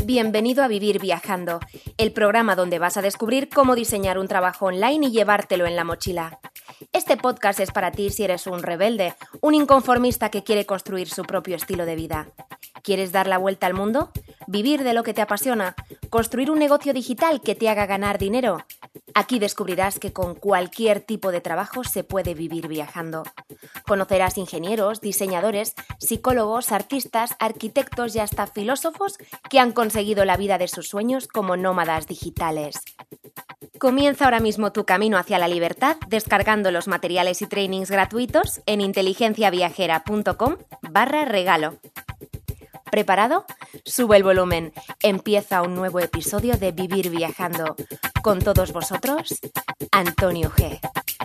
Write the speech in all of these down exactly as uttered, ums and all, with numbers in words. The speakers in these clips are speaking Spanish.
Bienvenido a Vivir Viajando, el programa donde vas a descubrir cómo diseñar un trabajo online y llevártelo en la mochila. Este podcast es para ti si eres un rebelde, un inconformista que quiere construir su propio estilo de vida. ¿Quieres dar la vuelta al mundo? ¿Vivir de lo que te apasiona? ¿Construir un negocio digital que te haga ganar dinero? Aquí descubrirás que con cualquier tipo de trabajo se puede vivir viajando. Conocerás ingenieros, diseñadores, psicólogos, artistas, arquitectos y hasta filósofos que han conseguido la vida de sus sueños como nómadas digitales. Comienza ahora mismo tu camino hacia la libertad descargando los materiales y trainings gratuitos en inteligenciaviajera.com barra regalo. ¿Preparado? Sube el volumen. Empieza un nuevo episodio de Vivir Viajando. Con todos vosotros, Antonio G.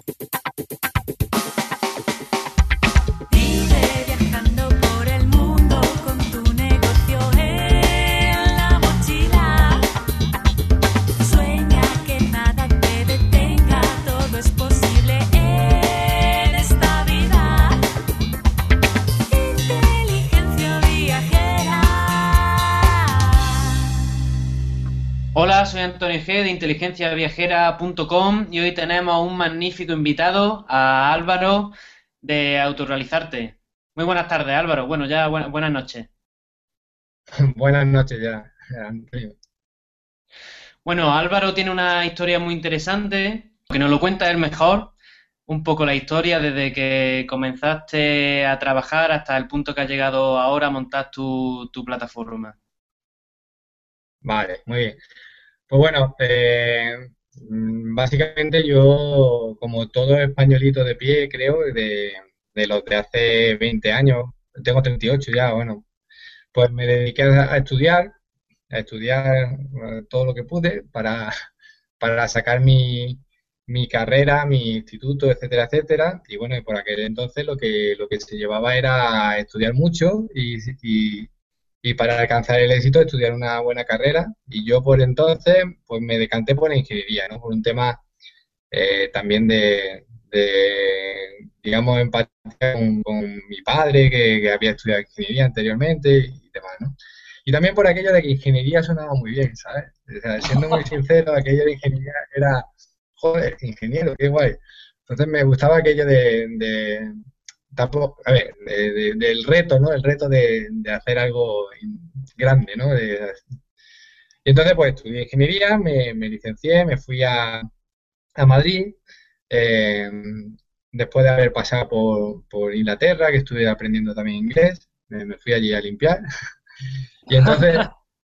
Hola, soy Antonio G de inteligencia viajera punto com y hoy tenemos a un magnífico invitado, a Álvaro de Autorrealizarte. Muy buenas tardes, Álvaro. Bueno, ya bu- buenas noches. Buenas noches ya, Antonio. Bueno, Álvaro tiene una historia muy interesante, que nos lo cuenta él mejor, un poco la historia desde que comenzaste a trabajar hasta el punto que has llegado ahora a montar tu, tu plataforma. Vale, muy bien. Pues bueno, eh, mm, básicamente yo, como todo españolito de pie, creo, de, de los de hace veinte años, tengo treinta y ocho ya, bueno, pues me dediqué a, a estudiar, a estudiar eh, todo lo que pude para, para sacar mi, mi carrera, mi instituto, etcétera, etcétera. Y bueno, y por aquel entonces lo que, lo que se llevaba era estudiar mucho y, y, y para alcanzar el éxito estudiar una buena carrera. Y yo por entonces pues me decanté por la ingeniería, ¿no? Por un tema eh, también de, de, digamos, empatía con, con mi padre que, que había estudiado ingeniería anteriormente y demás, ¿no? Y también por aquello de que ingeniería sonaba muy bien, ¿sabes? O sea, siendo muy sincero, aquello de ingeniería era, joder, ingeniero, qué guay. Entonces me gustaba aquello de, de tampoco, a ver, de- de- del reto, ¿no? El reto de, de hacer algo grande, ¿no? De- y entonces, pues estudié ingeniería, me, me licencié, me fui a, a Madrid, eh, después de haber pasado por, por Inglaterra, que estuve aprendiendo también inglés, me, me fui allí a limpiar. Y entonces,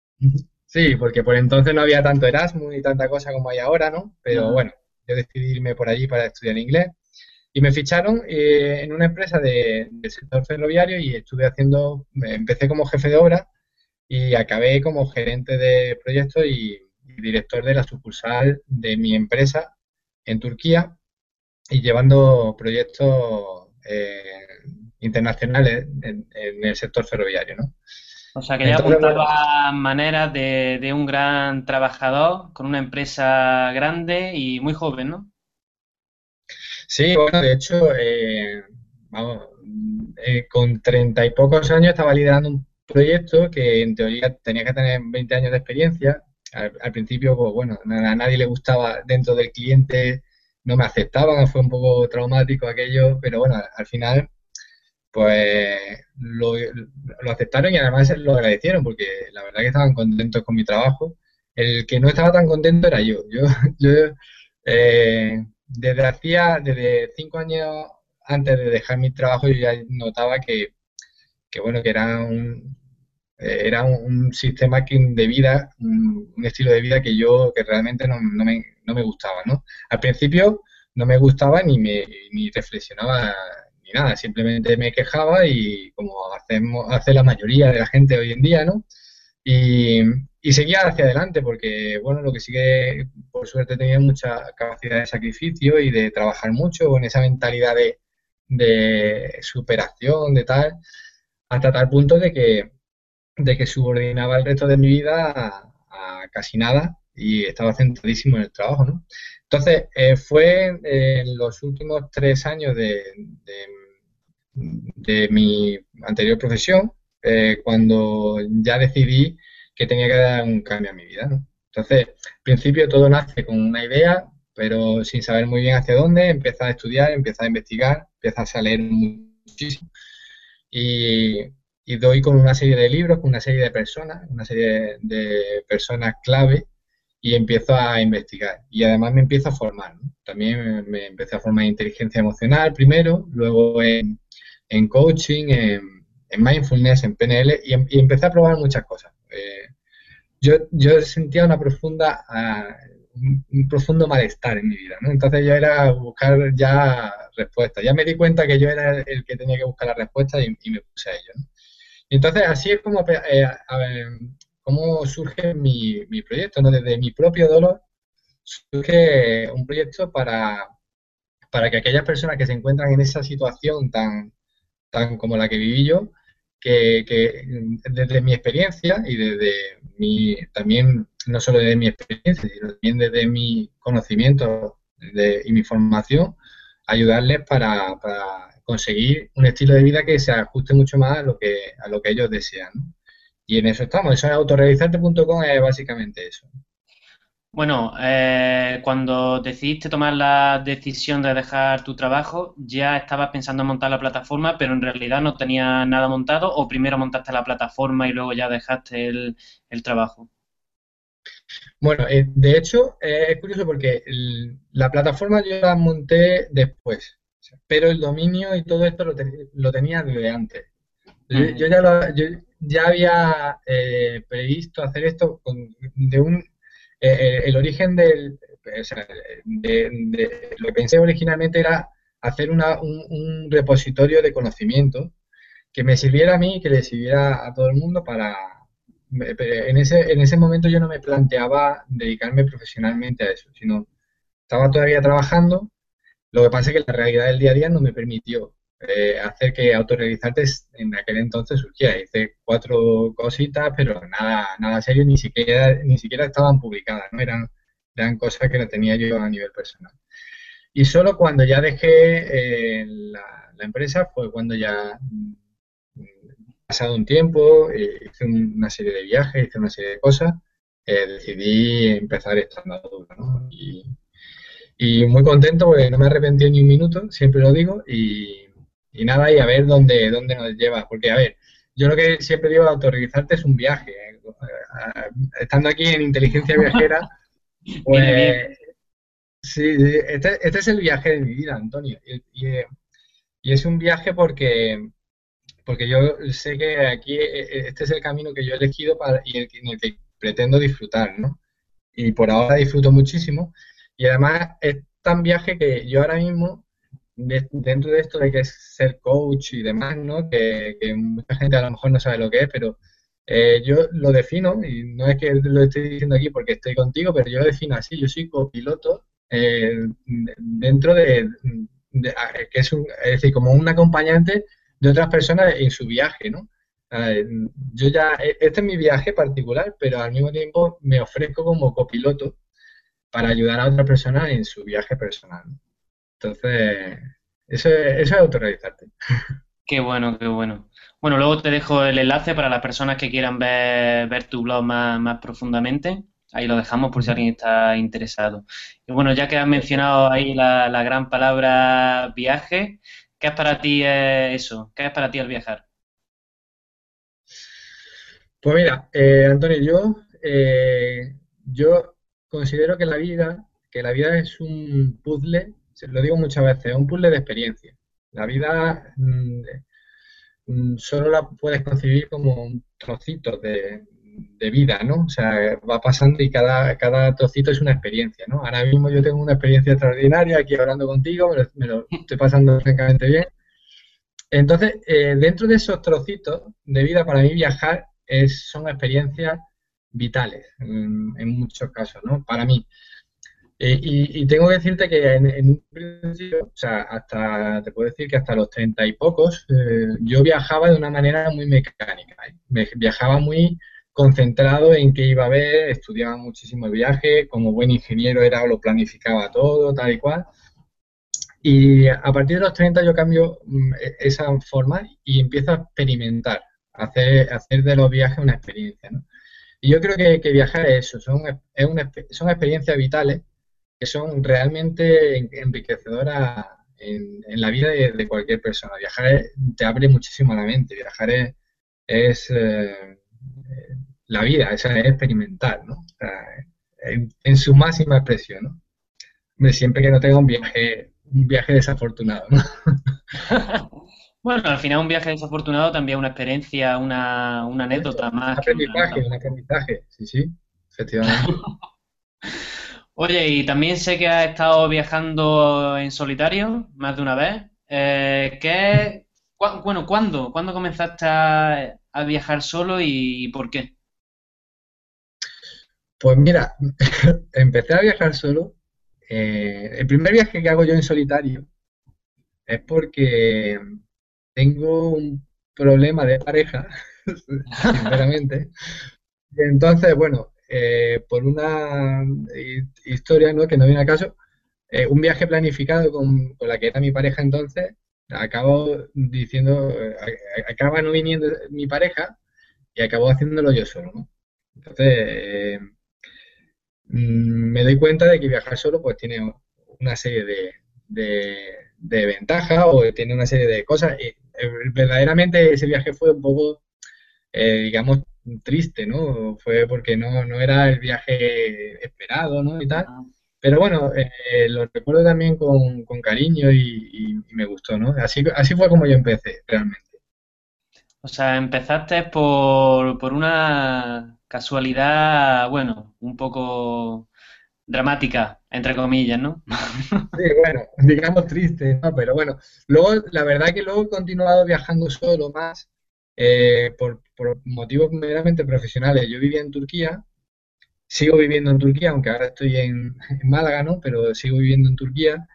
sí, porque por entonces no había tanto Erasmus y tanta cosa como hay ahora, ¿no? Pero Ajá. bueno, yo decidí irme por allí para estudiar inglés. Y me ficharon eh, en una empresa de- del sector ferroviario y estuve haciendo, empecé como jefe de obra y acabé como gerente de proyectos y, y director de la sucursal de mi empresa en Turquía y llevando proyectos eh, internacionales en, en el sector ferroviario, ¿no? O sea, que ya Entonces, bueno, apuntaba maneras de, de un gran trabajador con una empresa grande y muy joven, ¿no? sí, bueno, de hecho, eh, vamos, eh, con treinta y pocos años estaba liderando un proyecto que en teoría tenía que tener veinte años de experiencia. Al, al principio, pues bueno, a, a nadie le gustaba dentro del cliente, no me aceptaban, fue un poco traumático aquello, pero bueno, al, al final, pues lo, lo aceptaron y además lo agradecieron porque la verdad que estaban contentos con mi trabajo. El que no estaba tan contento era yo. Yo, yo eh, desde hacía, desde cinco años antes de dejar mi trabajo, yo ya notaba que, que bueno, que era un, eh, era un, un sistema que- de vida, un, un estilo de vida que yo, que realmente no, no me, no me gustaba, ¿no? Al principio no me gustaba ni me, ni reflexionaba ni nada, simplemente me quejaba y como hacemos, hace la mayoría de la gente hoy en día, ¿no? Y, y seguía hacia adelante porque, bueno, lo que sí que, por suerte, tenía mucha capacidad de sacrificio y de trabajar mucho con esa mentalidad de, de superación, de tal, hasta tal punto de que, de que subordinaba el resto de mi vida a, a casi nada y estaba centradísimo en el trabajo, ¿no? Entonces, eh, fue eh, en los últimos tres años de, de, de mi anterior profesión, eh, cuando ya decidí que tenía que dar un cambio a mi vida, ¿no? Entonces, al principio todo nace con una idea, pero sin saber muy bien hacia dónde, empiezas a estudiar, empiezas a investigar, empiezas a leer muchísimo y, y doy con una serie de libros, con una serie de personas, una serie de, de personas clave y empiezo a investigar. Y además me empiezo a formar, ¿no? También me, me empecé a formar en inteligencia emocional primero, luego en, en coaching, en, en mindfulness, en P N L y, y empecé a probar muchas cosas. Eh, yo, yo sentía una profunda, uh, un, un profundo malestar en mi vida, ¿no? Entonces yo era buscar ya respuestas. Ya me di cuenta que yo era el que tenía que buscar las respuestas y, y me puse a ello, ¿no? Y entonces así es como, eh, a ver, cómo surge mi, mi proyecto, ¿no? Desde mi propio dolor surge un proyecto para, para que aquellas personas que se encuentran en esa situación tan, tan como la que viví yo, que, que desde mi experiencia y desde mi, también, no solo desde mi experiencia, sino también desde mi conocimiento de, y mi formación, ayudarles para, para conseguir un estilo de vida que se ajuste mucho más a lo que, a lo que ellos desean, ¿no? Y en eso estamos, eso es autorrealizarte punto com, es básicamente eso. Bueno, eh, cuando decidiste tomar la decisión de dejar tu trabajo, ya estabas pensando en montar la plataforma, pero en realidad no tenías nada montado, o primero montaste la plataforma y luego ya dejaste el, el trabajo. Bueno, eh, de hecho, eh, es curioso porque el, la plataforma yo la monté después, pero el dominio y todo esto lo, te, lo tenía desde antes. Yo, Uh-huh. yo, ya, lo, yo ya había eh, previsto hacer esto con, de un... Eh, el origen del... O sea, de, de, lo que pensé originalmente era hacer una, un, un repositorio de conocimiento que me sirviera a mí y que le sirviera a todo el mundo para... En ese, en ese momento yo no me planteaba dedicarme profesionalmente a eso, sino estaba todavía trabajando. Lo que pasa es que la realidad del día a día no me permitió eh, hacer que autorrealizarte en aquel entonces surgiera. Hice cuatro cositas, pero nada, nada serio, ni siquiera, ni siquiera estaban publicadas, ¿no? Eran, eran cosas que no tenía yo a nivel personal. Y solo cuando ya dejé eh, la, la empresa fue cuando ya, pasado un tiempo, eh, hice una serie de viajes, hice una serie de cosas, eh, decidí empezar esta andadura, ¿no? Y, y muy contento porque no me arrepentí ni un minuto, siempre lo digo, y, y nada, y a ver dónde, dónde nos lleva. Porque, a ver, yo lo que siempre digo, autorrealizarte es un viaje. ¿eh? Estando aquí en Inteligencia Viajera, pues Viene bien. sí, este, este es el viaje de mi vida, Antonio. Y, y, y es un viaje porque, porque yo sé que aquí este es el camino que yo he elegido para, y el, en el que pretendo disfrutar, ¿no? Y por ahora disfruto muchísimo. Y además es tan viaje que yo ahora mismo, de, dentro de esto de que es ser coach y demás, ¿no? Que, que mucha gente a lo mejor no sabe lo que es, pero eh, yo lo defino, y no es que lo estoy diciendo aquí porque estoy contigo, pero yo lo defino así, yo soy copiloto eh, dentro de, de, que es, un, es decir, como un acompañante de otras personas en su viaje, ¿no? Yo ya, este es mi viaje particular, pero al mismo tiempo me ofrezco como copiloto para ayudar a otra persona en su viaje personal. Entonces, eso es, eso es autorrealizarte. Qué bueno, qué bueno. Bueno, luego te dejo el enlace para las personas que quieran ver, ver tu blog más, más profundamente. Ahí lo dejamos por si alguien está interesado. Y bueno, ya que has mencionado ahí la, la gran palabra viaje, ¿qué es para ti eh, eso? ¿Qué es para ti el viajar? Pues mira, eh, Antonio, yo, eh, yo considero que la vida, que la vida es un puzzle, se lo digo muchas veces, es un puzzle de experiencia. La vida mm, mm, solo la puedes concebir como un trocito de, de vida, ¿no? O sea, va pasando y cada, cada trocito es una experiencia, ¿no? Ahora mismo yo tengo una experiencia extraordinaria aquí hablando contigo, me lo, me lo estoy pasando francamente bien. Entonces, eh, dentro de esos trocitos de vida, para mí viajar es, son experiencias vitales en, en muchos casos, ¿no? Para mí. Eh, y, y tengo que decirte que en, en un principio, o sea, hasta, te puedo decir que hasta los treinta y pocos, eh, yo viajaba de una manera muy mecánica, ¿eh? Me, viajaba muy concentrado en qué iba a ver, estudiaba muchísimo el viaje, como buen ingeniero era, lo planificaba todo, tal y cual. Y a partir de los treinta yo cambio mm, esa forma y empiezo a experimentar, a hacer, a hacer de los viajes una experiencia, ¿no? Y yo creo que, que viajar es eso, son, es una, son experiencias vitales que son realmente enriquecedoras en, en la vida de, de cualquier persona. Viajar es- te abre muchísimo la mente, viajar es, es, eh, eh, la vida, es, es experimentar, ¿no? O sea, en, en su máxima expresión, ¿no? Hombre, siempre que no tenga un viaje, un viaje desafortunado, ¿no? Bueno, al final un viaje desafortunado también es una experiencia, una, una Eso, anécdota un más que una aprendizaje, nota. un aprendizaje, sí, sí, efectivamente. Oye, y también sé que has estado viajando en solitario más de una vez. Eh, ¿qué, cua- bueno, ¿cuándo? ¿Cuándo comenzaste a, a viajar solo y por qué? Pues mira, empecé a viajar solo. Eh, el primer viaje que hago yo en solitario es porque tengo un problema de pareja, sinceramente. Y entonces, bueno, eh, por una hi- historia, ¿no? Que no viene a caso, eh, un viaje planificado con, con la que era mi pareja entonces, acabo diciendo, eh, a- a- acaba no viniendo mi pareja y acabo haciéndolo yo solo, ¿no? Entonces, eh, mm, me doy cuenta de que viajar solo pues tiene una serie de, de- de ventajas o tiene una serie de cosas. Y, eh, verdaderamente ese viaje fue un poco, eh, digamos, triste, ¿no? Fue porque no, no era el viaje esperado, ¿no? Y tal. Ajá. Pero bueno, eh, lo recuerdo también con, con cariño y, y- y me gustó, ¿no? Así, así fue como yo empecé, realmente. O sea, empezaste por, por una casualidad, bueno, un poco dramática, entre comillas, ¿no? Sí, bueno, digamos triste, ¿no? Pero bueno, luego, la verdad que luego he continuado viajando solo más eh, por, por motivos meramente profesionales. Yo vivía en Turquía, sigo viviendo en Turquía, aunque ahora estoy en, en Málaga, ¿no? Pero sigo viviendo en Turquía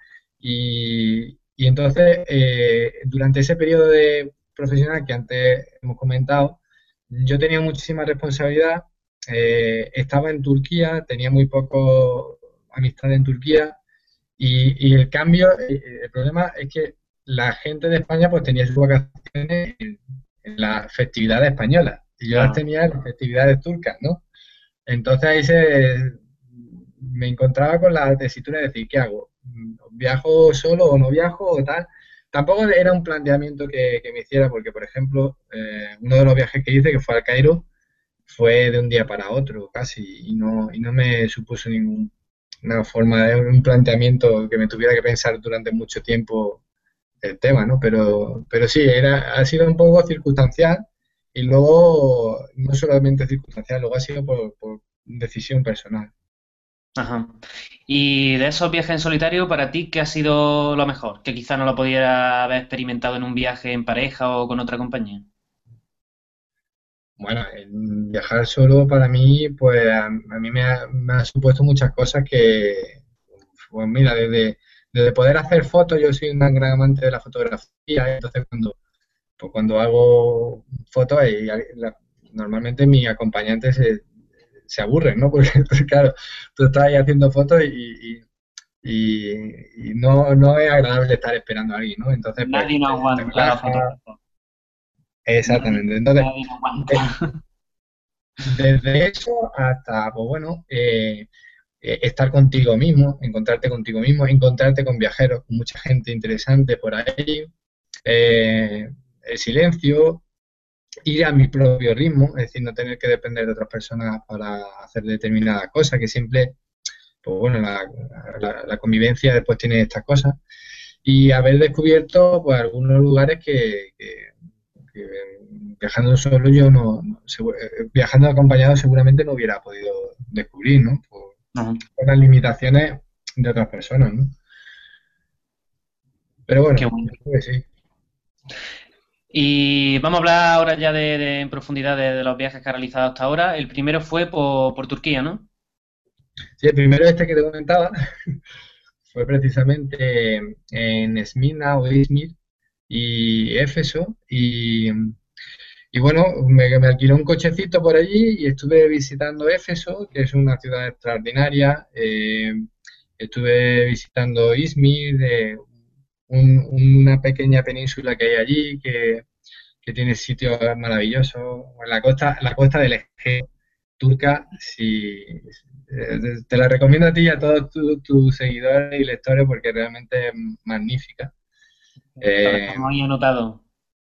y, y entonces eh, durante ese periodo de profesional que antes hemos comentado, yo tenía muchísima responsabilidad, eh, estaba en Turquía, tenía muy poco amistad en Turquía y, y el cambio, eh, el problema es que la gente de España pues tenía sus vacaciones en, en las festividades españolas y yo las Claro. tenía en las festividades turcas, ¿no? Entonces ahí se, me encontraba con la tesitura de decir, ¿qué hago? ¿Viajo solo o no viajo o tal? Tampoco era un planteamiento que, que me hiciera porque, por ejemplo, eh, uno de los viajes que hice, que fue al Cairo, fue de un día para otro casi y no, y no me supuso ninguna forma de un planteamiento que me tuviera que pensar durante mucho tiempo el tema, ¿no? Pero, pero sí, era, ha sido un poco circunstancial y luego, no solamente circunstancial, luego ha sido por, por decisión personal. Ajá. Y de esos viajes en solitario, para ti, ¿qué ha sido lo mejor? Que quizá no lo pudiera haber experimentado en un viaje en pareja o con otra compañía. Bueno, el viajar solo para mí, pues a, a mí me ha, me ha supuesto muchas cosas que, pues mira, desde, desde poder hacer fotos, yo soy un gran amante de la fotografía, entonces cuando, pues cuando hago fotos, y la- normalmente mis acompañantes se, se aburren, ¿no? Porque, pues, claro, tú estás ahí haciendo fotos y, y- y- y no, no es agradable estar esperando a alguien, ¿no? Entonces, pues Nadie no te, te aguanta la relajas. fotografía. Nadie, Exactamente. Entonces, nadie no aguanta. de- desde eso hasta, pues bueno, eh, eh, estar contigo mismo, encontrarte contigo mismo, encontrarte con viajeros, con mucha gente interesante por ahí, eh, el silencio, ir a mi propio ritmo, es decir, no tener que depender de otras personas para hacer determinadas cosas, que siempre, pues bueno, la, la- la convivencia después tiene estas cosas, y haber descubierto pues algunos lugares que, que- que viajando solo yo no, no- segu- eh, viajando acompañado seguramente no hubiera podido descubrir, ¿no? Por, Ajá. por las limitaciones de otras personas, ¿no? Pero Qué bueno, bueno. yo creo que sí. Y vamos a hablar ahora ya de, de- en profundidad de, de los viajes que has realizado hasta ahora. El primero fue por, por Turquía, ¿no? Sí, el primero este que te comentaba fue precisamente en Esmirna o Izmir y Éfeso y, y bueno, me, me alquilé un cochecito por allí y estuve visitando Éfeso, que es una ciudad extraordinaria. eh, estuve visitando Izmir, eh, un- una pequeña península que hay allí que, que tiene sitios maravillosos. La costa, la costa del Egeo turca, sí, eh, te la recomiendo a ti y a todos tus tu seguidores y lectores porque realmente es magnífica. Lo Eh, dejamos ahí anotado.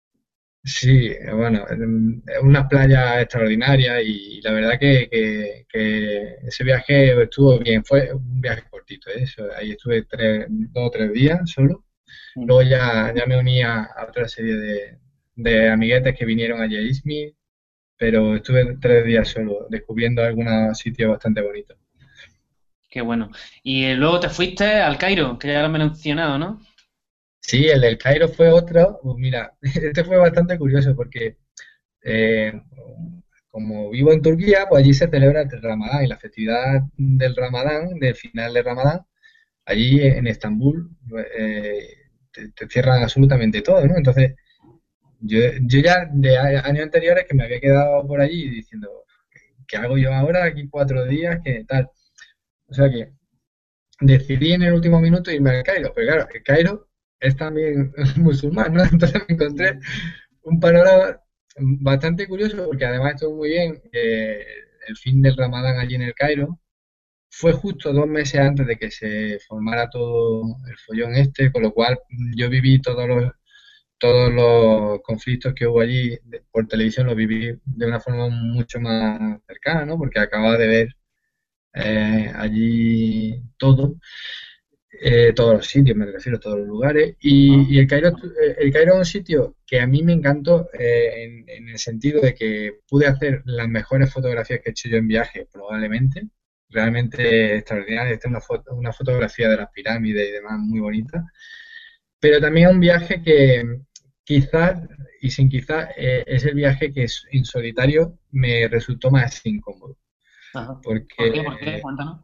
sí, bueno, es una playa extraordinaria y la verdad que, que- que ese viaje estuvo bien, fue un viaje cortito, ¿eh? Eso, ahí estuve tres, dos o tres días solo. Luego ya, ya me uní a, a otra serie de, de amiguetes que vinieron allí a Izmir, pero estuve tres días solo, descubriendo algunos sitios bastante bonitos. Qué bueno. Y eh, luego te fuiste al Cairo, que ya lo he mencionado, ¿no? Sí, el del Cairo fue otro, pues mira, este fue bastante curioso porque eh, como vivo en Turquía, pues allí se celebra el Ramadán y la festividad del Ramadán, del final del Ramadán, allí en Estambul eh, te, te cierran absolutamente todo, ¿no? Entonces, yo, yo ya de a- años anteriores que me había quedado por allí diciendo, ¿qué hago yo ahora aquí cuatro días? ¿Qué tal? O sea que decidí en el último minuto irme al Cairo, pero claro, el Cairo es también musulmán, ¿no? Entonces me encontré un panorama bastante curioso porque además estuvo muy bien que el fin del Ramadán allí en el Cairo fue justo dos meses antes de que se formara todo el follón este, con lo cual yo viví todos los todos los conflictos que hubo allí de- por televisión los viví de una forma mucho más cercana, ¿no? Porque acababa de ver eh, allí todo, eh, todos los sitios, me refiero a todos los lugares. Y, y el Cairo, estu- eh, el Cairo es un sitio que a mí me encantó eh, en, en el sentido de que pude hacer las mejores fotografías que he hecho yo en viaje, probablemente. Realmente extraordinaria. Esta es una, foto, una fotografía de las pirámides y demás muy bonita. Pero también un viaje que quizás, y sin quizás, eh, es el viaje que es- en solitario me resultó más incómodo. Ajá. ¿Por qué? ¿Por qué? Porque Cuéntanos.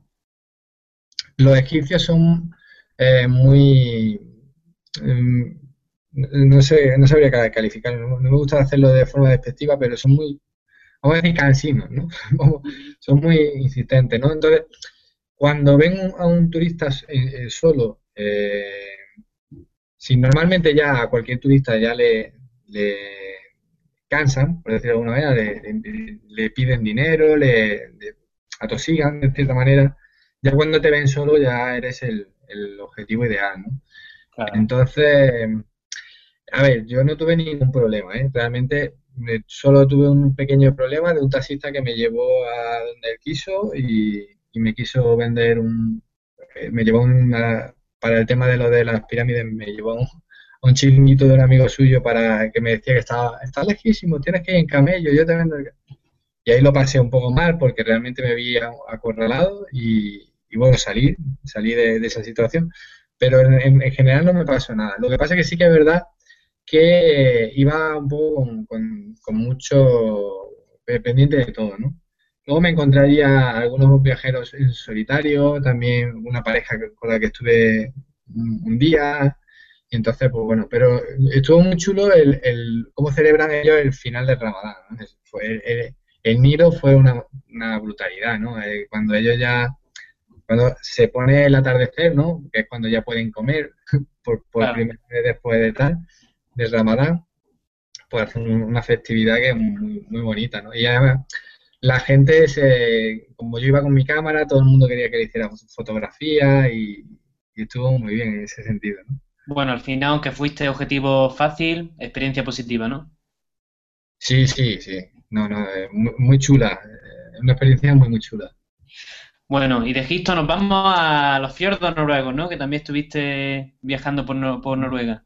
los egipcios son eh, muy... em, no sé, no sabría ca- calificarlo, no, no me gusta hacerlo de forma despectiva, pero son muy, vamos a decir, cansinos, ¿no? Vamos, son muy insistentes, ¿no? Entonces, cuando ven a un turista eh, eh, solo, eh, si normalmente ya a cualquier turista ya le, le cansan, por decirlo de alguna manera, le, le- le piden dinero, le, le atosigan de cierta manera, ya cuando te ven solo ya eres el, el objetivo ideal, ¿no? Claro. Entonces, a ver, yo no tuve ningún problema, ¿eh? Realmente eh, solo tuve un pequeño problema de un taxista que me llevó a donde él quiso y, y me quiso vender un... eh, me llevó una... Para el tema de lo de las pirámides, me llevó a un, a un chiringuito de un amigo suyo para que me decía que estaba, está lejísimo, tienes que ir en camello, yo te vendo el... Y ahí lo pasé un poco mal porque realmente me vi a- acorralado y, y bueno, salí, salí de, de esa situación. Pero en, en- en general no me pasó nada. Lo que pasa es que sí que es verdad que iba un poco con, con- con mucho eh, pendiente de todo, ¿no? Luego me encontraría algunos viajeros en solitario, también una pareja que- con la que estuve un, un día, y entonces, pues bueno, pero estuvo muy chulo el, el cómo celebran ellos el final del Ramadán, ¿no? Es- Fue, el, el Nilo fue una, una brutalidad, ¿no? Eh, cuando ellos ya, cuando se pone el atardecer, ¿no? Que es cuando ya pueden comer por, por Claro. primera vez después de tal del Ramadán, pues hace un- una festividad que es muy, muy bonita, ¿no? Y además, la gente, se, como yo iba con mi cámara, todo el mundo quería que le hiciera fotografía y, y estuvo muy bien en ese sentido, ¿no? Bueno, al final, aunque fuiste objetivo fácil, experiencia positiva, ¿no? Sí, sí, sí. No, no, es muy, muy chula. Es una experiencia muy, muy chula. Bueno, y de Egipto nos vamos a los fiordos noruegos, ¿no? Que también estuviste viajando por, Nor- por Noruega.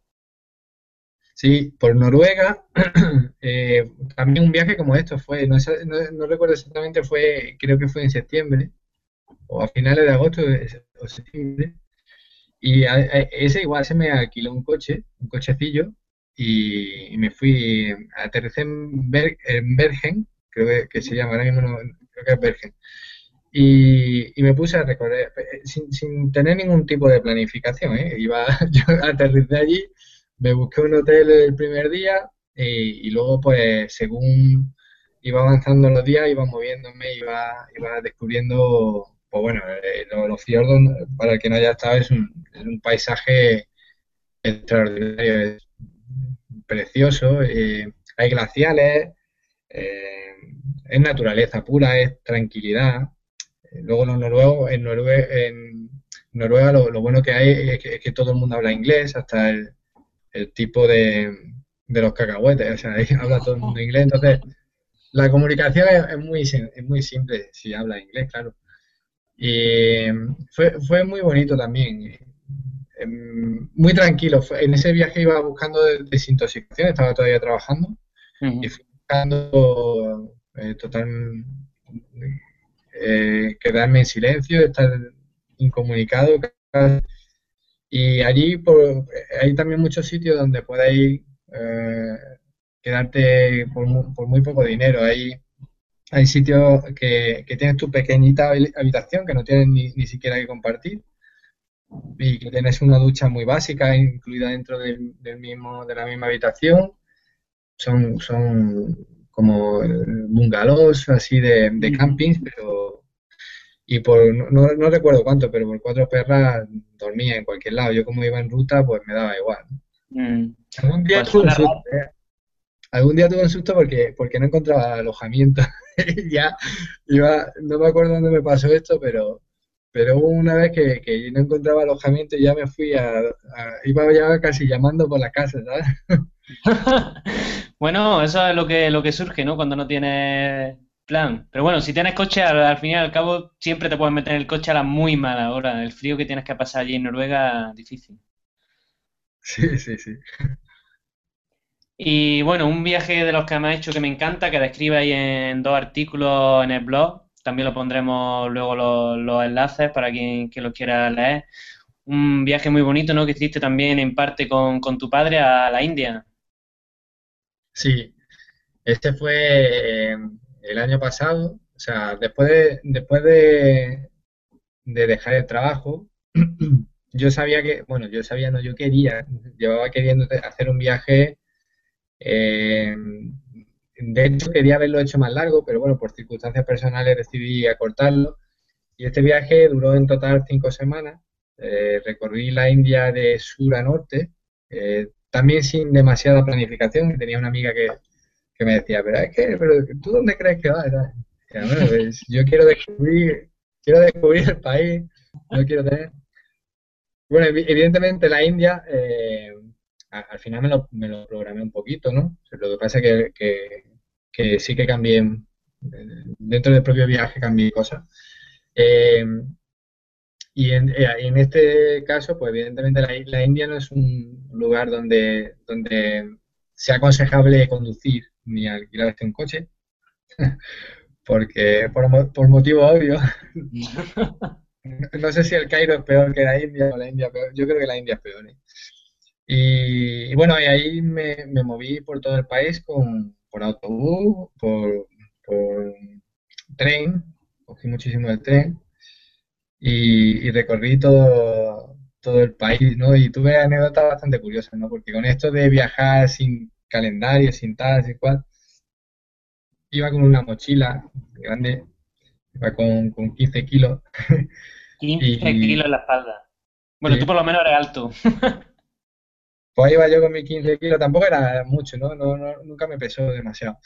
Sí, por Noruega, eh, también un viaje como esto fue, no, sé- no, no recuerdo exactamente, fue, creo que fue en septiembre o a finales de agosto de- o septiembre. Y a- a- ese igual se me alquiló un coche, un cochecillo, y, y me fui, aterricé en, Ber- en Bergen, creo que, que se llama, ahora mismo no- creo que es Bergen, y, y me puse a recorrer, eh, sin, sin tener ningún tipo de planificación, ¿eh? Iba, yo aterricé allí, me busqué un hotel el primer día, y, y luego pues según iba avanzando los días, iba moviéndome, iba, iba descubriendo, pues bueno, eh, los, los fiordos, para el que no haya estado, es un, es un paisaje extraordinario, es precioso, eh, hay glaciales, eh, es naturaleza pura, es tranquilidad. Luego los noruegos, en, Norue en Noruega lo, lo bueno que hay es que, es que todo el mundo habla inglés, hasta el, el tipo de, de los cacahuetes, o sea, ahí habla todo el mundo inglés, entonces la comunicación es, es muy, es muy simple si habla inglés, claro. Y fue, fue muy bonito también, muy tranquilo. En ese viaje iba buscando desintoxicación, estaba todavía trabajando, uh-huh. y fui buscando eh, total eh, quedarme en silencio, estar incomunicado. Y allí por, hay también muchos sitios donde podéis eh, quedarte por muy, por muy poco dinero. Hay, hay sitios que, que tienes tu pequeñita habitación que no tienes ni, ni siquiera que compartir y que tienes una ducha muy básica incluida dentro del, del mismo, de la misma habitación. Son, son como bungalows así de, de campings, pero y por no, no recuerdo cuánto, pero por cuatro perras dormía en cualquier lado. Yo como iba en ruta, pues me daba igual. Mm. Algún día pues tuve un susto, ¿eh? Algún día tuve un susto porque, porque no encontraba alojamiento. Ya iba, no me acuerdo dónde me pasó esto, pero pero hubo una vez que, que no encontraba alojamiento y ya me fui a, a iba ya casi llamando por la casa, ¿sabes? Bueno, eso es lo que lo que surge, ¿no? Cuando no tienes plan. Pero bueno, si tienes coche, al, al fin y al cabo, siempre te puedes meter en el coche a las muy malas horas. El frío que tienes que pasar allí en Noruega, difícil. Sí, sí, sí. Y bueno, un viaje de los que me ha hecho que me encanta, que describe ahí en dos artículos en el blog. También lo pondremos luego los, los enlaces para quien, quien los quiera leer. Un viaje muy bonito, ¿no? Que hiciste también en parte con, con tu padre a la India. Sí, este fue eh, el año pasado, o sea, después de, después de, de dejar el trabajo, yo sabía que, bueno, yo sabía, no, yo quería, llevaba queriendo hacer un viaje, eh, de hecho quería haberlo hecho más largo, pero bueno, por circunstancias personales decidí acortarlo, y este viaje duró en total cinco semanas, eh, recorrí la India de sur a norte, eh, también sin demasiada planificación, tenía una amiga que que me decía, pero es que, pero ¿tú dónde crees que vas? Y, bueno, pues, yo quiero descubrir, quiero descubrir el país, no quiero tener... Bueno, evidentemente la India, eh, al final me lo, me lo programé un poquito, ¿no? Lo que pasa es que, que, que sí que cambié, dentro del propio viaje cambié cosas. Eh, y en, en este caso, pues evidentemente la, la India no es un lugar donde, donde sea aconsejable conducir ni alquilarse un coche, porque por, por motivo obvio. No sé si el Cairo es peor que la India o la India peor. Yo creo que la India es peor, ¿eh? Y, y bueno, y ahí me, me moví por todo el país con, por autobús, por, por tren, cogí muchísimo el tren y, y recorrí todo, todo el país, ¿no? Y tuve anécdotas bastante curiosas, ¿no? Porque con esto de viajar sin calendario, sin tal, sin cual, iba con una mochila grande, iba con, con quince kilos. quince y, kilos en la espalda. Bueno, sí. Tú por lo menos eres alto. Pues iba yo con mis quince kilos, tampoco era mucho, ¿no? No, no nunca me pesó demasiado.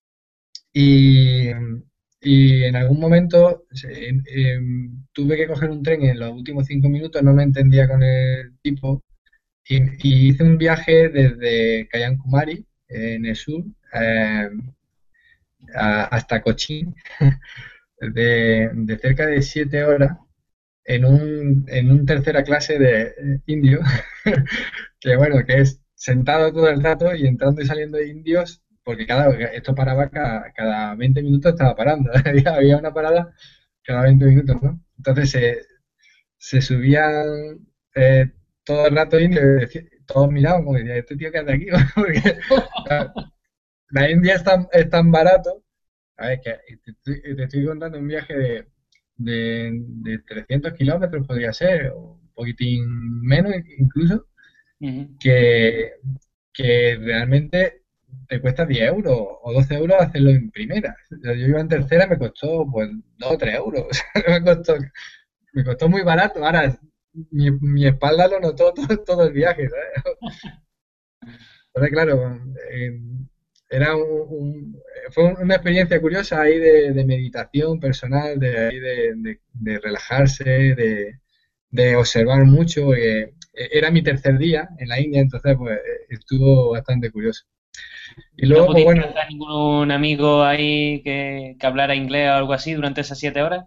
Y, y en algún momento eh, eh, tuve que coger un tren en los últimos cinco minutos, no me entendía con el tipo, y, y hice un viaje desde Kanyakumari, eh, en el sur, eh, a, hasta Cochin, de, de cerca de siete horas, en un, en un tercera clase de eh, indio, que bueno, que es sentado todo el rato y entrando y saliendo de indios, porque cada esto paraba cada, cada veinte minutos, estaba parando, había una parada cada veinte minutos, ¿no? Entonces se, se subían eh, todo el rato indios, todos miraban como decía, este tío que hace aquí, porque la, la India es tan, es tan barato. A ver, que te, te estoy contando un viaje de, de, de trescientos kilómetros, podría ser, o un poquitín menos incluso, uh-huh. que, que realmente te cuesta diez euros o doce euros hacerlo en primera. Yo iba en tercera, me costó pues dos o tres euros. me, costó, me costó muy barato. Ahora, mi, mi espalda lo notó todo, todo el viaje, ¿sabes? Entonces, claro, eh, era un, un- fue una experiencia curiosa ahí de, de meditación personal, de, ahí de, de- de relajarse, de, de observar mucho. Eh, era mi tercer día en la India, entonces pues estuvo bastante curioso. Y ¿Y no luego, pues pudiste bueno, hacer ningún amigo ahí que, que hablara inglés o algo así durante esas siete horas?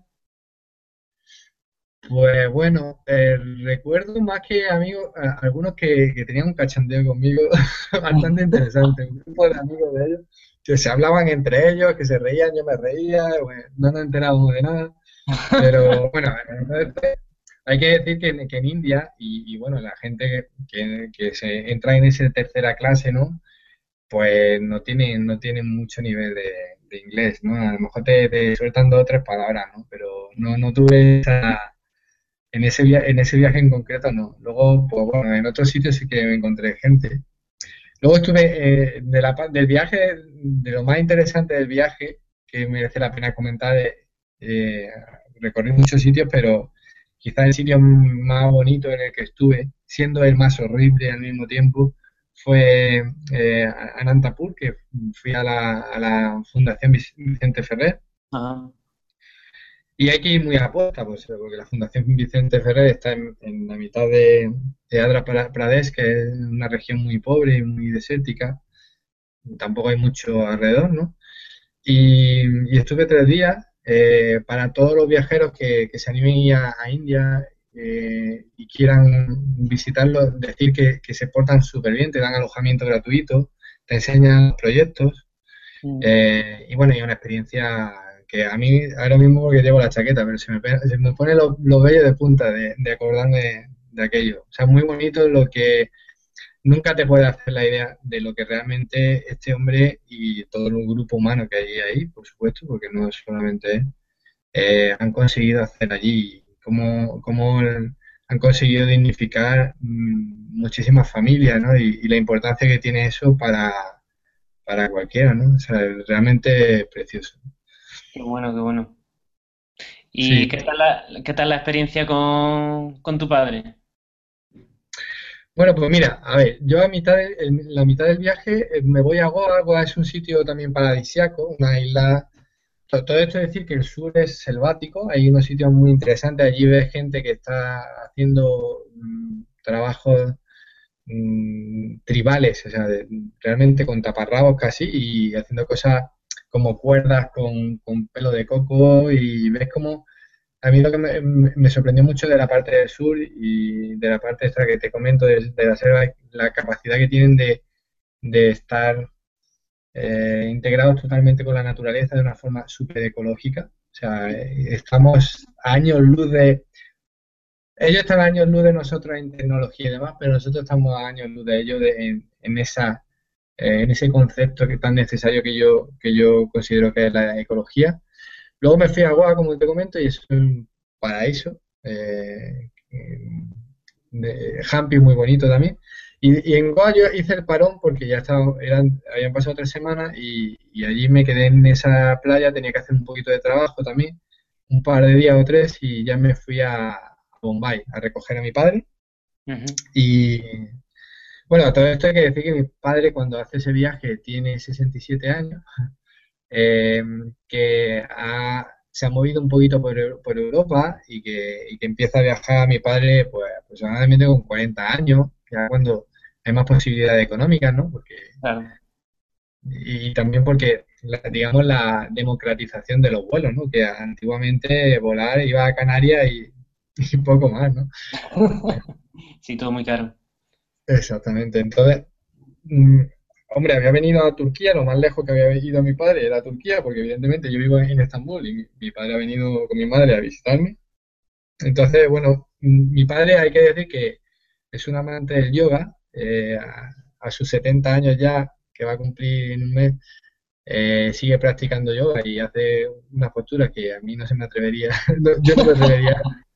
pues bueno, eh, recuerdo más que amigos, a- algunos que, que tenían un cachondeo conmigo bastante interesante, un grupo de amigos de ellos que se hablaban entre ellos, que se reían, yo me reía, bueno, no nos enterábamos de nada, pero bueno, entonces, hay que decir que, en que en India, y, y bueno, la gente que, que se entra en esa tercera clase, ¿no? Pues no tienen, no tienen mucho nivel de, de inglés, ¿no? A lo mejor te, te sueltan dos o tres palabras, ¿no? Pero no, no tuve esa, en ese via- en ese viaje en concreto, no. Luego, pues bueno, en otros sitios sí que me encontré gente. Luego estuve, eh, de la, pa- del viaje, de lo más interesante del viaje, que merece la pena comentar, eh, eh, recorrí muchos sitios, pero quizás el sitio más bonito en el que estuve, siendo el más horrible al mismo tiempo, fue eh, Anantapur, que fui a la, a la Fundación Vic- Vicente Ferrer. Ah, Y hay que ir muy a posta, pues, porque la Fundación Vicente Ferrer está en, en la mitad de, de Andhra Pra- Pradesh, que es una región muy pobre y muy desértica. Tampoco hay mucho alrededor, ¿no? Y, y estuve tres días. Eh, para todos los viajeros que, que se animen a ir a, a India eh, y quieran visitarlo, decir que, que se portan súper bien, te dan alojamiento gratuito, te enseñan los proyectos. mm. Eh, y bueno, y una experiencia que a mí, ahora mismo porque llevo la chaqueta, pero se me, pe- se me pone los lo vellos de punta de, de acordarme de aquello. O sea, muy bonito lo que nunca te puedes hacer la idea de lo que realmente este hombre y todo el grupo humano que hay ahí, por supuesto, porque no es solamente él, eh, han conseguido hacer allí, cómo, cómo el- han conseguido dignificar mm, muchísimas familias, ¿no? Y, y la importancia que tiene eso para, para cualquiera, ¿no? O sea, es realmente precioso. Qué bueno, qué bueno. ¿Y Sí. qué tal la, qué tal la experiencia con, con tu padre? Bueno, pues mira, a ver, yo a mitad de- en la mitad del viaje eh, me voy a Goa. Goa es un sitio también paradisíaco, una isla. To- Todo esto es decir que el sur es selvático, hay unos sitios muy interesantes, allí ves gente que está haciendo mm, trabajos mm, tribales, o sea, de- realmente con taparrabos casi y haciendo cosas como cuerdas con, con pelo de coco y ves como a mí lo que me, me sorprendió mucho de la parte del sur y de la parte esta que te comento de, de la selva, la capacidad que tienen de, de estar eh, integrados totalmente con la naturaleza de una forma súper ecológica. O sea, eh, estamos a años luz de... Ellos están a años luz de nosotros en tecnología y demás, pero nosotros estamos a años luz de ellos de- en, en esa, eh, en ese concepto que es tan necesario que yo, que yo considero que es la ecología. Luego me fui a Goa, como te comento, y es un paraíso. Eh, de Hampi muy bonito también. Y, y en Goa yo hice el parón porque ya estaba, eran, habían pasado tres semanas y, y allí me quedé en esa playa, tenía que hacer un poquito de trabajo también, un par de días o tres, y ya me fui a, a Bombay a recoger a mi padre. Ujú. Y bueno, todo esto hay que decir que mi padre cuando hace ese viaje tiene sesenta y siete años, eh, que ha- se ha movido un poquito por, Eu- por Europa y que, y que empieza a viajar mi padre pues aproximadamente con cuarenta años, ya cuando hay más posibilidades económicas, ¿no? Porque, Claro. y también porque, la- digamos, la democratización de los vuelos, ¿no? Que antiguamente volar iba a Canarias y, y poco más, ¿no? Sí, todo muy caro. Exactamente. Entonces, Mm, hombre, había venido a Turquía, lo más lejos que había ido mi padre era Turquía, porque evidentemente yo vivo en Estambul y mi, mi padre ha venido con mi madre a visitarme. Entonces, bueno, mm, mi padre hay que decir que es un amante del yoga, eh, a, a sus setenta años ya, que va a cumplir en un mes, eh, sigue practicando yoga y hace unas posturas que a mí no se me atrevería, no- yo no me atrevería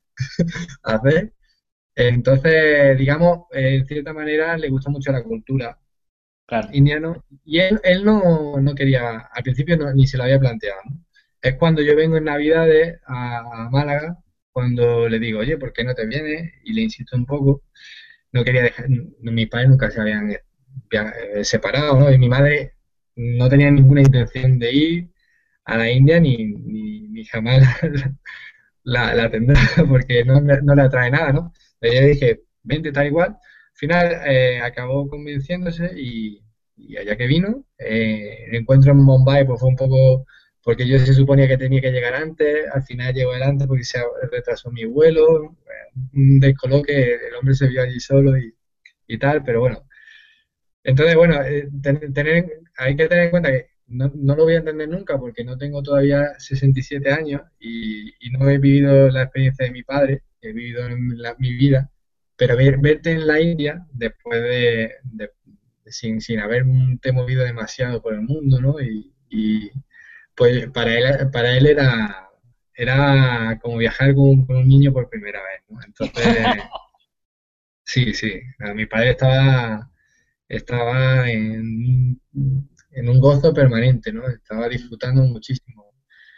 a hacer. Entonces, digamos, en cierta manera le gusta mucho la cultura Claro. indiano, y él, él no, no quería, al principio no- ni se lo había planteado, ¿no? Es cuando yo vengo en Navidades a, a Málaga, cuando le digo, oye, ¿por qué no te vienes? Y le insisto un poco, no quería dejar, no, mis padres nunca se habían eh, via- eh, separado, ¿no? Y mi madre no tenía ninguna intención de ir a la India ni, ni, ni jamás la, la tendrá porque no, no le atrae nada, ¿no? Pero yo dije, vente tal igual. Al final eh, acabó convenciéndose y, y allá que vino, eh, el encuentro en Mumbai pues fue un poco, porque yo se suponía que tenía que llegar antes, al final llegó adelante porque se retrasó mi vuelo, un descoloque, el hombre se vio allí solo y, y tal, pero bueno. Entonces, bueno, eh, ten- tener, hay que tener en cuenta que no, no lo voy a entender nunca porque no tengo todavía sesenta y siete años y, y no he vivido la experiencia de mi padre, he vivido en la- mi vida, pero ver- verte en la India después de, de- de- sin, sin haberte movido demasiado por el mundo, ¿no? Y, y, pues para él, para él era, era como viajar con, un con un niño por primera vez, ¿no? Entonces, sí, sí, a mi padre estaba estaba en, en un gozo permanente, ¿no? Estaba disfrutando muchísimo.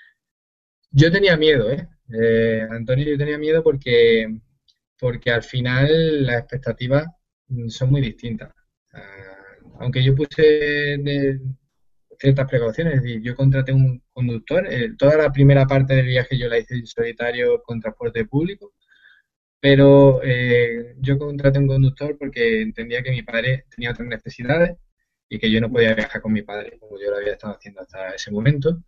Yo tenía miedo, ¿eh? Eh, Antonio, yo tenía miedo porque, porque al final las expectativas mm, son muy distintas. Ah, aunque yo puse de- ciertas precauciones, es decir, yo contraté un conductor, eh, toda la primera parte del viaje yo la hice en solitario con transporte público, pero eh, yo contraté un conductor porque entendía que mi padre tenía otras necesidades y que yo no podía viajar con mi padre como yo lo había estado haciendo hasta ese momento.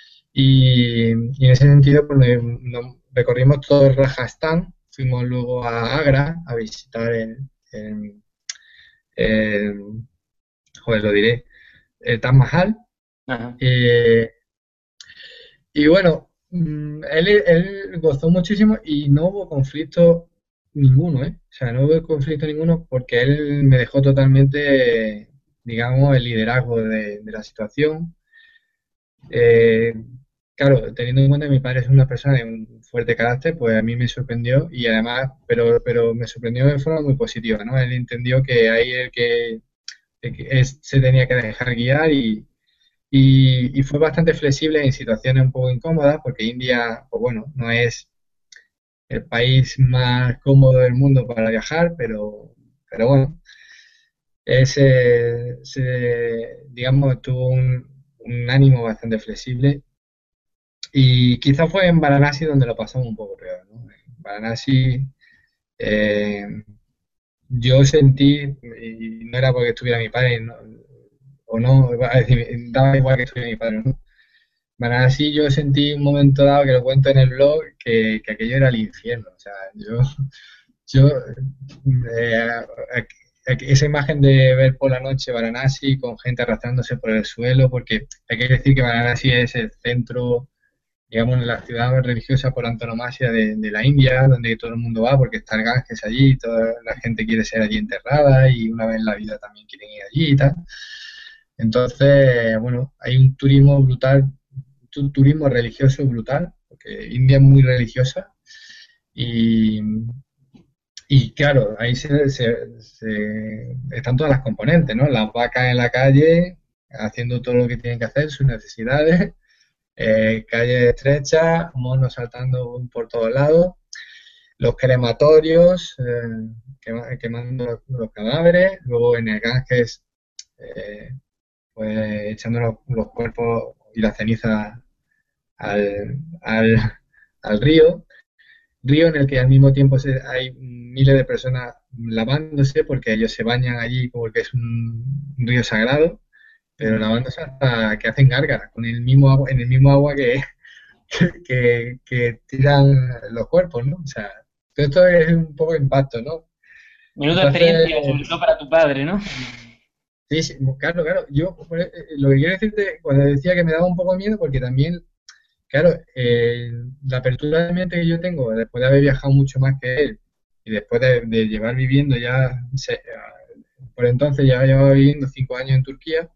Y, y en ese sentido, pues, eh, nos recorrimos todo el Rajasthan, fuimos luego a Agra a visitar el, el- el- joder, lo diré, el Taj Mahal. Ajá. Eh, Y bueno, mm, él, él gozó muchísimo y no hubo conflicto ninguno, ¿eh? O sea, no hubo conflicto ninguno porque él me dejó totalmente, digamos, el liderazgo de, de la situación. Eh, claro, teniendo en cuenta que mi padre es una persona de un fuerte carácter, pues a mí me sorprendió y además, pero, pero me sorprendió de forma muy positiva, ¿no? Él entendió que ahí el que, el que es- se tenía que dejar guiar y y, y fue bastante flexible en situaciones un poco incómodas, porque India, pues bueno, no es el país más cómodo del mundo para viajar, pero, pero bueno, ese, se- digamos, tuvo un, un ánimo bastante flexible. Y quizá fue en Varanasi donde lo pasamos un poco peor, ¿no? En Varanasi eh, yo sentí, y no era porque estuviera mi padre, no- o no, iba a decir, daba igual que estuviera mi padre, ¿no? Bueno, así yo sentí un momento dado, que lo cuento en el blog, que, que aquello era el infierno. O sea, yo, yo eh, aqu- aqu- esa imagen de ver por la noche Varanasi con gente arrastrándose por el suelo, porque hay que decir que Varanasi es el centro, digamos, la ciudad religiosa por antonomasia de, de la India, donde todo el mundo va porque está el Ganges allí, toda la gente quiere ser allí enterrada y una vez en la vida también quieren ir allí y tal. Entonces, bueno, hay un turismo brutal, un turismo religioso brutal, porque India es muy religiosa y, y claro, ahí se, se- se- están todas las componentes, ¿no? Las vacas en la calle haciendo todo lo que tienen que hacer, sus necesidades, eh, calles estrechas, monos saltando por todos lados, los crematorios, eh, quema- quemando los, los cadáveres, luego en el Ganges, eh, pues echando los, los cuerpos y la ceniza al, al, al río, río en el que al mismo tiempo se- hay miles de personas lavándose porque ellos se bañan allí como que es un río sagrado, pero lavándose hasta que hacen gárgaras con el mismo agua, en el mismo agua que, que, que tiran los cuerpos, ¿no? O sea, todo esto es un poco impacto, ¿no? Menuda Entonces, experiencia, sobre todo para tu padre, ¿no? sí, sí, claro, claro. Yo, por- eh, lo que quiero decirte, cuando decía que me daba un poco miedo, porque también, claro, eh, la apertura de mente que yo tengo después de haber viajado mucho más que él y después de, de llevar viviendo ya, se- por entonces ya llevaba viviendo cinco años en Turquía,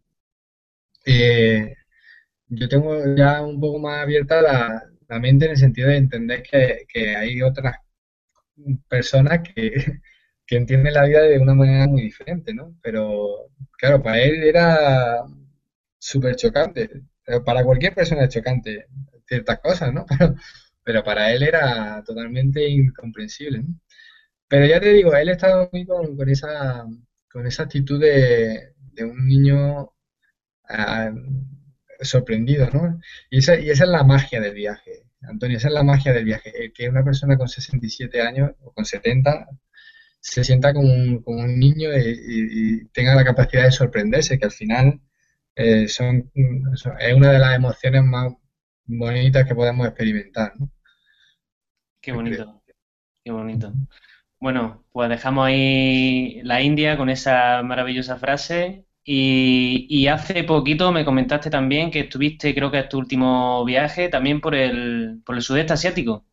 eh, yo tengo ya un poco más abierta la, la mente en el sentido de entender que, que hay otras personas que, que entienden la vida de una manera muy diferente, ¿no? Pero claro, para él era súper chocante. Eh, Para cualquier persona es chocante ciertas cosas, ¿no? Pero, pero para él era totalmente incomprensible, ¿no? Pero ya te digo, él estaba muy con, con esa, con esa actitud de, de un niño a- sorprendido, ¿no? Y esa, y esa es la magia del viaje, Antonio, esa es la magia del viaje, el que una persona con sesenta y siete años o con setenta se sienta como un, como un niño y, y- y tenga la capacidad de sorprenderse, que al final eh, son, son- es una de las emociones más bonitas que podemos experimentar, ¿no? Qué Yo creo. bonito, qué bonito. Bueno, pues dejamos ahí la India con esa maravillosa frase. Y, y hace poquito me comentaste también que estuviste, creo que es tu último viaje, también por el, por el sudeste asiático.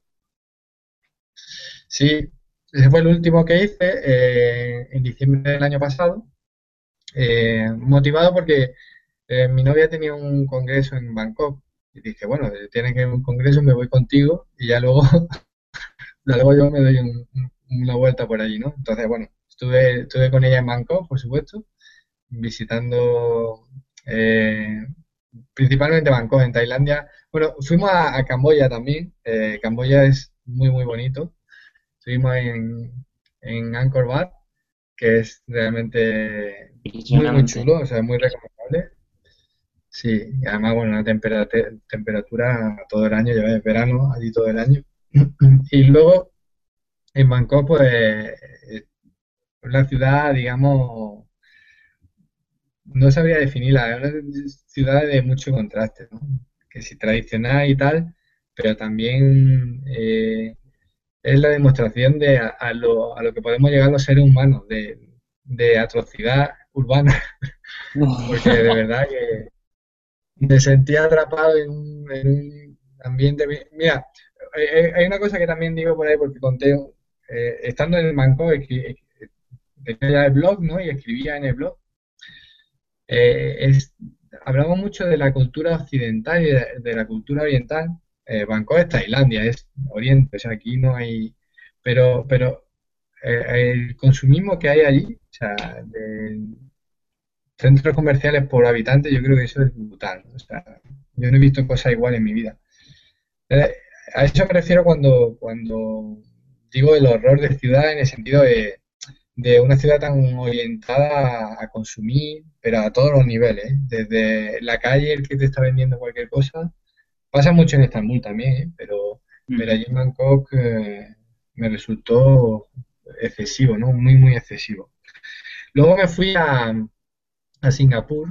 Sí, ese fue el último que hice eh, en diciembre del año pasado, eh, motivado porque eh, mi novia tenía un congreso en Bangkok y dije, bueno, eh, tiene que ir a un congreso, me voy contigo y ya luego, ya luego yo me doy un- un- una vuelta por allí, ¿no? Entonces, bueno, estuve, estuve con ella en Bangkok, por supuesto, visitando eh, principalmente Bangkok, en Tailandia. Bueno, fuimos a, a Camboya también. Eh, Camboya es muy, muy bonito. Estuvimos en, en Angkor Wat, que es realmente muy, muy Impresionante. chulo, o sea, muy recomendable. Sí, y además, bueno, una temperatura, temperatura todo el año, ya es verano, allí todo el año. Y luego en Bangkok, pues, es una ciudad, digamos, no sabría definirla, es una ciudad de mucho contraste, ¿no? Que sí, tradicional y tal, pero también eh, es la demostración de a, a lo, a lo que podemos llegar los seres humanos, de, de atrocidad urbana, porque de verdad que me sentí atrapado en un, en un ambiente. bi- Mira, hay, hay- hay una cosa que también digo por ahí, porque conté, eh, estando en el Bangkok, escri- tenía ya el blog, ¿no? Y escribía en el blog. Eh, es, hablamos mucho de la cultura occidental y de, de la cultura oriental. Eh, Bangkok es Tailandia, es Oriente, o sea, aquí no hay. Pero, pero eh, el consumismo que hay allí, o sea, de centros comerciales por habitante, yo creo que eso es brutal, ¿no? O sea, yo no he visto cosas iguales en mi vida. Eh, a eso me refiero cuando, cuando digo el horror de ciudad en el sentido de de una ciudad tan orientada a, a consumir, pero a todos los niveles, ¿eh? Desde la calle, el que te está vendiendo cualquier cosa. Pasa mucho en Estambul también, ¿eh? Pero, pero Ujú. allí en Bangkok eh, me resultó excesivo, ¿no? Muy, muy excesivo. Luego me fui a, a Singapur,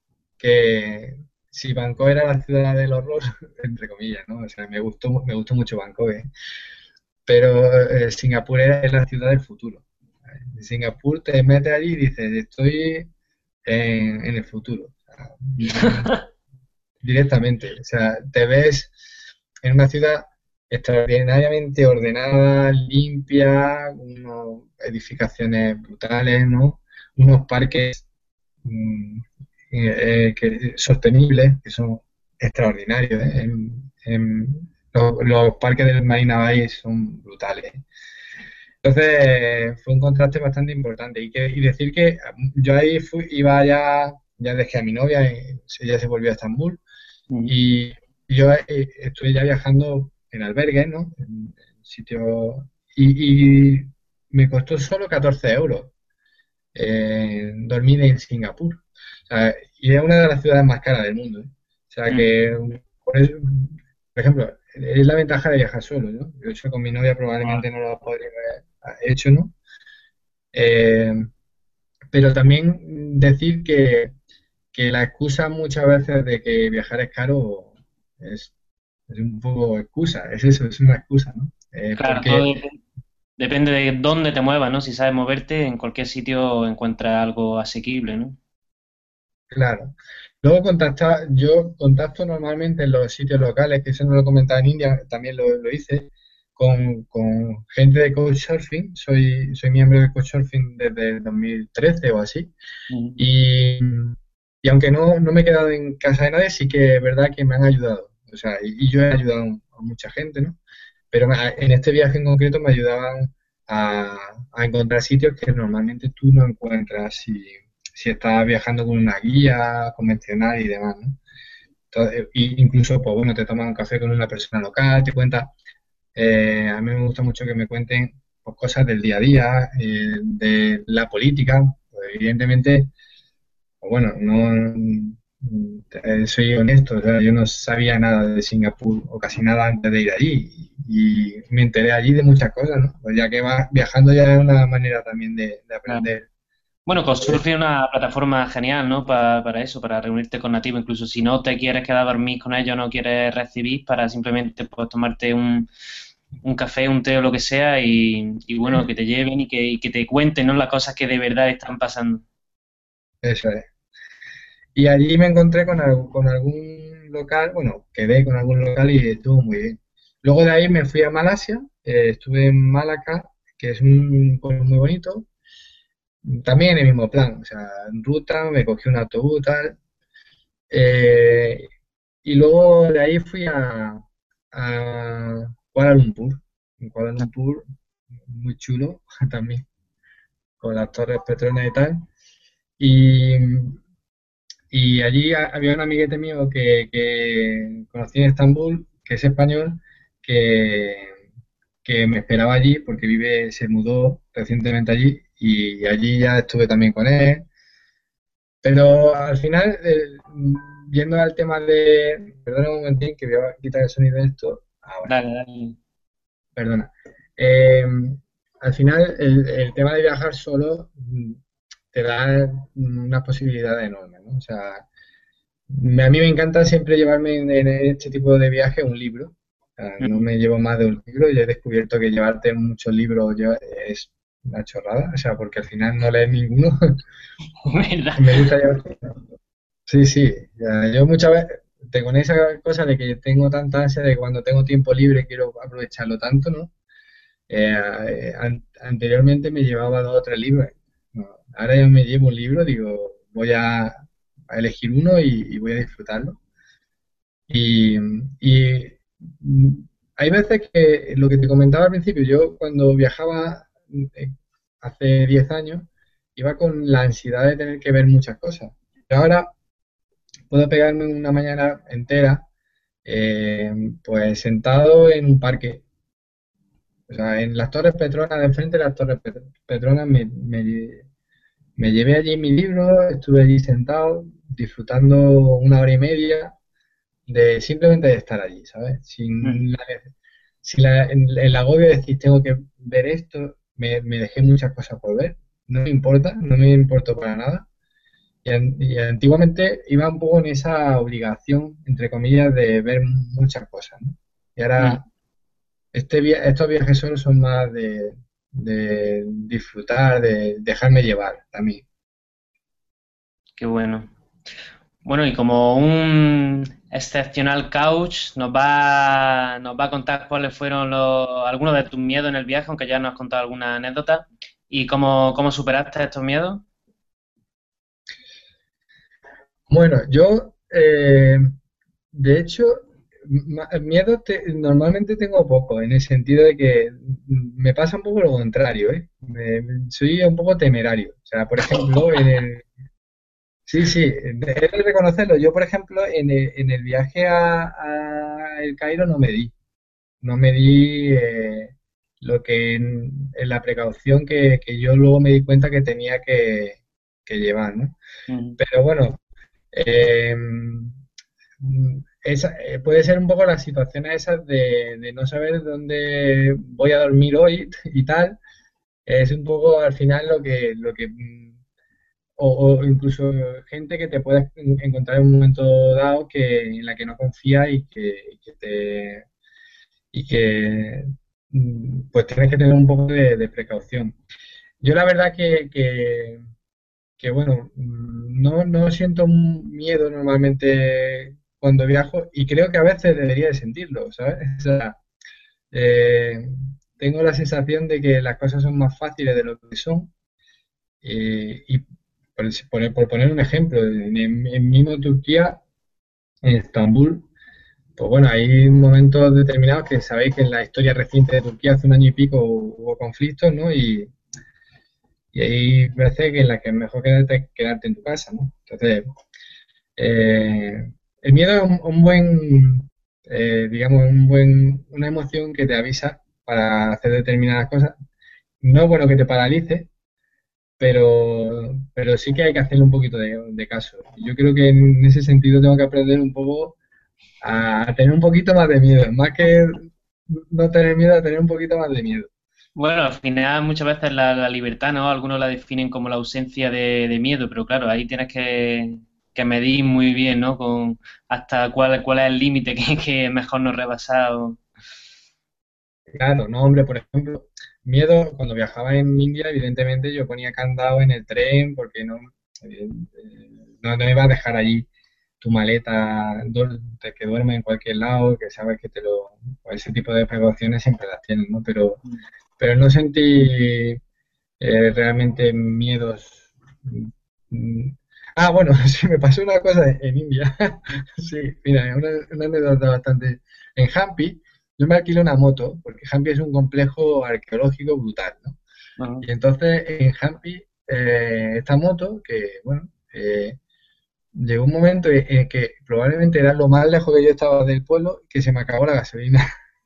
que si Bangkok era la ciudad del horror, entre comillas, ¿no? O sea, me gustó, me gustó mucho Bangkok, ¿eh? Pero eh, Singapur es la ciudad del futuro. En Singapur te metes allí y dices, estoy en, en el futuro. O sea, mm, directamente. O sea, te ves en una ciudad extraordinariamente ordenada, limpia, unas edificaciones brutales, ¿no? Unos parques mm, eh, eh, que- sostenibles, que son extraordinarios, ¿eh? En- en- los, los parques del Marina Bay son brutales. Entonces fue un contraste bastante importante. Y, que, y decir que yo ahí fui, iba ya, ya dejé a mi novia, y ella se volvió a Estambul, Ujú. y yo eh, estuve ya viajando en albergues, ¿no? En, en sitios, y, y me costó solo catorce euros eh, dormir en Singapur. O sea, y es una de las ciudades más caras del mundo, ¿eh? O sea Ujú. que, por, eso- por ejemplo, es la ventaja de viajar solo, ¿no? Yo eso con mi novia probablemente no lo podría haber hecho, ¿no? Eh, pero también decir que, que la excusa muchas veces de que viajar es caro es, es un poco excusa, es eso, es una excusa, ¿no? Eh, Claro, todo porque, dep- depende de dónde te muevas, ¿no? Si sabes moverte, en cualquier sitio encuentras algo asequible, ¿no? claro, luego contactar, yo contacto normalmente en los sitios locales, que eso no lo comentaba en India, también lo, lo hice, con, con gente de Couchsurfing, soy, soy miembro de Couchsurfing desde el dos mil trece o así. Ujú. Y, y aunque no, no me he quedado en casa de nadie, sí que es verdad que me han ayudado. O sea, y, y yo he ayudado a mucha gente, ¿no? Pero me- en este viaje en concreto me ayudaban a, a encontrar sitios que normalmente tú no encuentras si, si estás viajando con una guía convencional y demás, ¿no? Entonces, y incluso, pues bueno, te tomas un café con una persona local, te cuenta. Eh, a mí me gusta mucho que me cuenten pues, cosas del día a día, eh, de la política. Pues, evidentemente, pues bueno, no, eh, soy honesto, o sea, yo no sabía nada de Singapur o casi nada antes de ir allí y me enteré allí de muchas cosas, ¿no? Pues ya que vas viajando ya es una manera también de, de Claro. aprender. Bueno, Couchsurfing es una plataforma genial, ¿no? Pa- para eso, para reunirte con nativos, incluso si no te quieres quedar a dormir con ellos, no quieres recibir, para simplemente pues, tomarte un, un café, un té o lo que sea y, y, bueno, que te lleven y que, y que te cuenten, ¿no? Las cosas que de verdad están pasando. Eso es. Y allí me encontré con, al- con algún local, bueno, quedé con algún local y estuvo muy bien. Luego de ahí me fui a Malasia, eh, estuve en Malaca, que es un pueblo muy bonito, también en el mismo plan, o sea, en ruta, me cogí un autobús, tal, eh, y luego de ahí fui a, a Kuala Lumpur, en Kuala Lumpur, muy chulo también, con las torres Petronas y tal, y Y allí ha- había un amiguete mío que, que conocí en Estambul, que es español, que, que me esperaba allí porque vive, se mudó recientemente allí y allí ya estuve también con él. Pero al final, eh, viendo al tema de... Perdona un momentín que voy a quitar el sonido de esto. Ahora, Dale, dale. perdona. Eh, Al final, el, el tema de viajar solo mm, te da unas posibilidades enormes, ¿no? O sea, Me- a mí me encanta siempre llevarme en, en este tipo de viaje un libro. O sea, no Mm. me llevo más de un libro y he descubierto que llevarte muchos libros lleva- es una chorrada, o sea, porque al final no lees ninguno. ¿Verdad? Me gusta llevar. Sí, sí. Ya, yo muchas veces tengo esa cosa de que tengo tanta ansia de que cuando tengo tiempo libre quiero aprovecharlo tanto, ¿no? Eh, eh, an- anteriormente me llevaba dos o tres libros. No, ahora ya me llevo un libro, digo, voy a, a elegir uno y y voy a disfrutarlo. Y, y, mm, hay veces que lo que te comentaba al principio, yo cuando viajaba eh, hace diez años, iba con la ansiedad de tener que ver muchas cosas. Y ahora puedo pegarme una mañana entera, eh, pues sentado en un parque. O sea, en las Torres Petronas, de enfrente de las Torres Pet- Petronas, me, me, me llevé allí mi libro, estuve allí sentado, disfrutando una hora y media de simplemente de estar allí, ¿sabes? Mm. Sin la, sin la- el, el agobio de decir tengo que ver esto, me, me dejé muchas cosas por ver, no me importa, no me importó para nada. Y, an- y antiguamente iba un poco en esa obligación, entre comillas, de ver muchas cosas, ¿no? Y Mm. ahora este via- estos viajes solo son más de, de disfrutar, de dejarme llevar también. Qué bueno. Bueno, y como un excepcional coach, nos va, nos va a contar cuáles fueron los, algunos de tus miedos en el viaje, aunque ya nos has contado alguna anécdota, y cómo, cómo superaste estos miedos. Bueno, yo, eh, de hecho, ma- miedo te- normalmente tengo poco, en el sentido de que mm, me pasa un poco lo contrario, ¿eh? Me- me- soy un poco temerario. O sea, por ejemplo, en el... Sí, sí, he de reconocerlo. Yo, por ejemplo, en el, en el viaje a, a El Cairo no me di. No me di eh, lo que en, en la precaución que, que yo luego me di cuenta que tenía que, que llevar, ¿no? Mm. Pero bueno, eh, mm, esa, eh, puede ser un poco las situaciones esas de, de no saber dónde voy a dormir hoy y tal. Es un poco al final lo que, lo que mm, o, o incluso gente que te puedes en- encontrar en un momento dado que, en la que no confías y que, y que te y que mm, pues tienes que tener un poco de, de precaución. Yo la verdad que, que, que, bueno, mm, no, no siento un miedo normalmente cuando viajo y creo que a veces debería de sentirlo, ¿sabes? O sea, eh, tengo la sensación de que las cosas son más fáciles de lo que son eh, y por, por- por poner un ejemplo, en, en, en mismo Turquía, en Estambul, pues bueno, hay momentos determinados que sabéis que en la historia reciente de Turquía hace un año y pico hubo conflictos, ¿no? Y, y hay veces que en las que es mejor quedarte, quedarte en tu casa, ¿no? Entonces, eh, el miedo es un, un buen, eh, digamos, un buen, una emoción que te avisa para hacer determinadas cosas. No es bueno que te paralice, pero, pero sí que hay que hacerle un poquito de, de caso. Yo creo que en ese sentido tengo que aprender un poco a, a tener un poquito más de miedo, más que no tener miedo, a tener un poquito más de miedo. Bueno, al final muchas veces la, la libertad, ¿no? Algunos la definen como la ausencia de, de miedo, pero claro, ahí tienes que, que medir muy bien, ¿no? Con hasta cuál, cuál es el límite que, que mejor no rebasar. o- Claro, no, hombre, por ejemplo, miedo, cuando viajaba en India, evidentemente yo ponía candado en el tren porque no, eh, no, no iba a dejar allí tu maleta, duer- te- que duerme en cualquier lado, que sabes que te lo, pues ese tipo de precauciones siempre las tienes, ¿no? Pero, pero no sentí eh, realmente miedos. mm, Ah, bueno, sí, me pasó una cosa en India. Sí, mira, una, una anécdota bastante. En Hampi, yo me alquilé una moto, porque Hampi es un complejo arqueológico brutal, ¿no? Ujú. Y entonces en Hampi, eh, esta moto, que bueno, eh, llegó un momento en en que probablemente era lo más lejos que yo estaba del pueblo, que se me acabó la gasolina.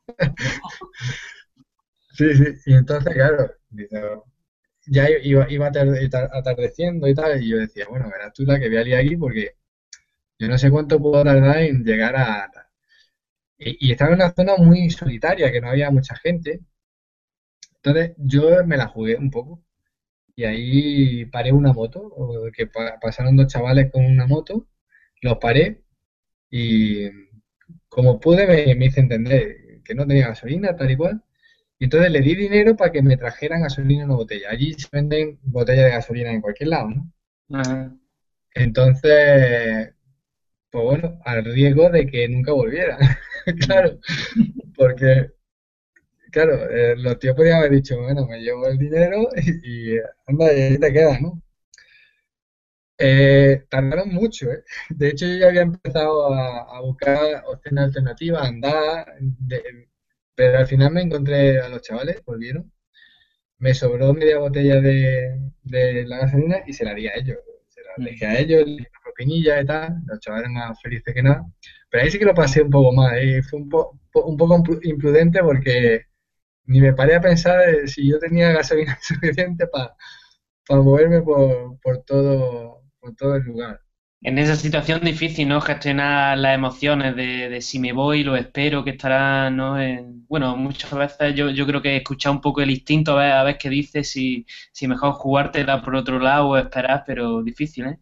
Sí, sí, y entonces, claro, dice, ya iba, iba atarde- tar- atardeciendo y tal, y yo decía, bueno, verás tú la que voy a liar aquí porque yo no sé cuánto puedo tardar en llegar a... tal. Y, y estaba en una zona muy solitaria, que no había mucha gente, entonces yo me la jugué un poco y ahí paré una moto, o que pa- pasaron dos chavales con una moto, los paré y como pude me, me hice entender que no tenía gasolina, tal y cual, y entonces le di dinero para que me trajeran gasolina en una botella. Allí se venden botellas de gasolina en cualquier lado, ¿no? Ajá. Entonces, pues bueno, al riesgo de que nunca volviera. Claro, porque, claro, eh, los tíos podían haber dicho, bueno, me llevo el dinero y, y anda, y ahí te quedas, ¿no? Eh, tardaron mucho, ¿eh? De hecho, yo ya había empezado a, a buscar opciones alternativas, a andar, de- pero al final me encontré a los chavales, volvieron, me sobró media botella de, de la gasolina y se la di a ellos. Se la dejé a ellos, le di una propinilla y tal, los chavales más felices que nada. Pero ahí sí que lo pasé un poco mal, ¿eh? Fue un, po- po- un poco impru- imprudente porque ni me paré a pensar eh, si yo tenía gasolina suficiente para moverme por, por todo, por todo el lugar. En esa situación difícil, ¿no? Gestionar las emociones de, de si me voy, lo espero, que estará, ¿no? En- bueno, muchas veces yo, yo creo que escuchar un poco el instinto, a ver, a ver qué dice, si, si mejor jugártela por otro lado o esperar, pero difícil, ¿eh?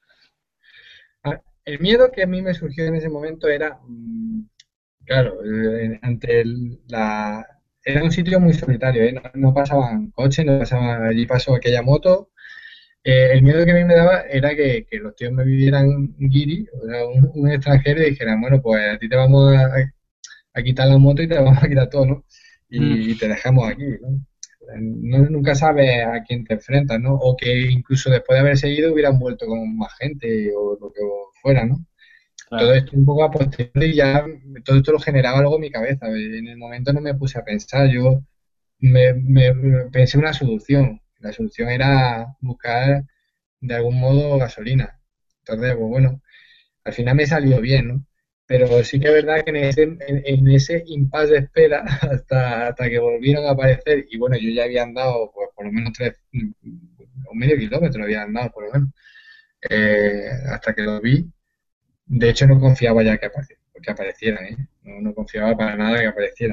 Ah, el miedo que a mí me surgió en ese momento era, mm, claro, eh, ante el- la... Era un sitio muy solitario, ¿eh? No, no pasaban coches, no pasaban, allí pasó aquella moto. Eh, el miedo que a mí me daba era que, que los tíos me vivieran guiri, o sea, un, un extranjero, y dijeran, bueno, pues a ti te vamos a, a quitar la moto y te vamos a quitar todo, ¿no? Mm, Y, y te dejamos aquí, ¿no? No- Nunca sabes a quién te enfrentas, ¿no? O que incluso después de haber seguido hubieran vuelto con más gente o lo que fuera, ¿no? Todo claro. esto un poco a posteriori ya, todo esto lo generaba algo en mi cabeza. En el momento no me puse a pensar, yo me, me- me pensé una solución. La solución era buscar de algún modo gasolina. Entonces, pues bueno, al final me salió bien, ¿no? Pero sí que es verdad que en ese, en, en ese impasse de espera, hasta, hasta que volvieron a aparecer, y bueno, yo ya había andado pues, por lo menos tres, un medio kilómetro había andado por lo menos, eh, hasta que lo vi. De hecho, no confiaba ya que, apare- que aparecieran, ¿eh? No, no confiaba para nada que aparecieran.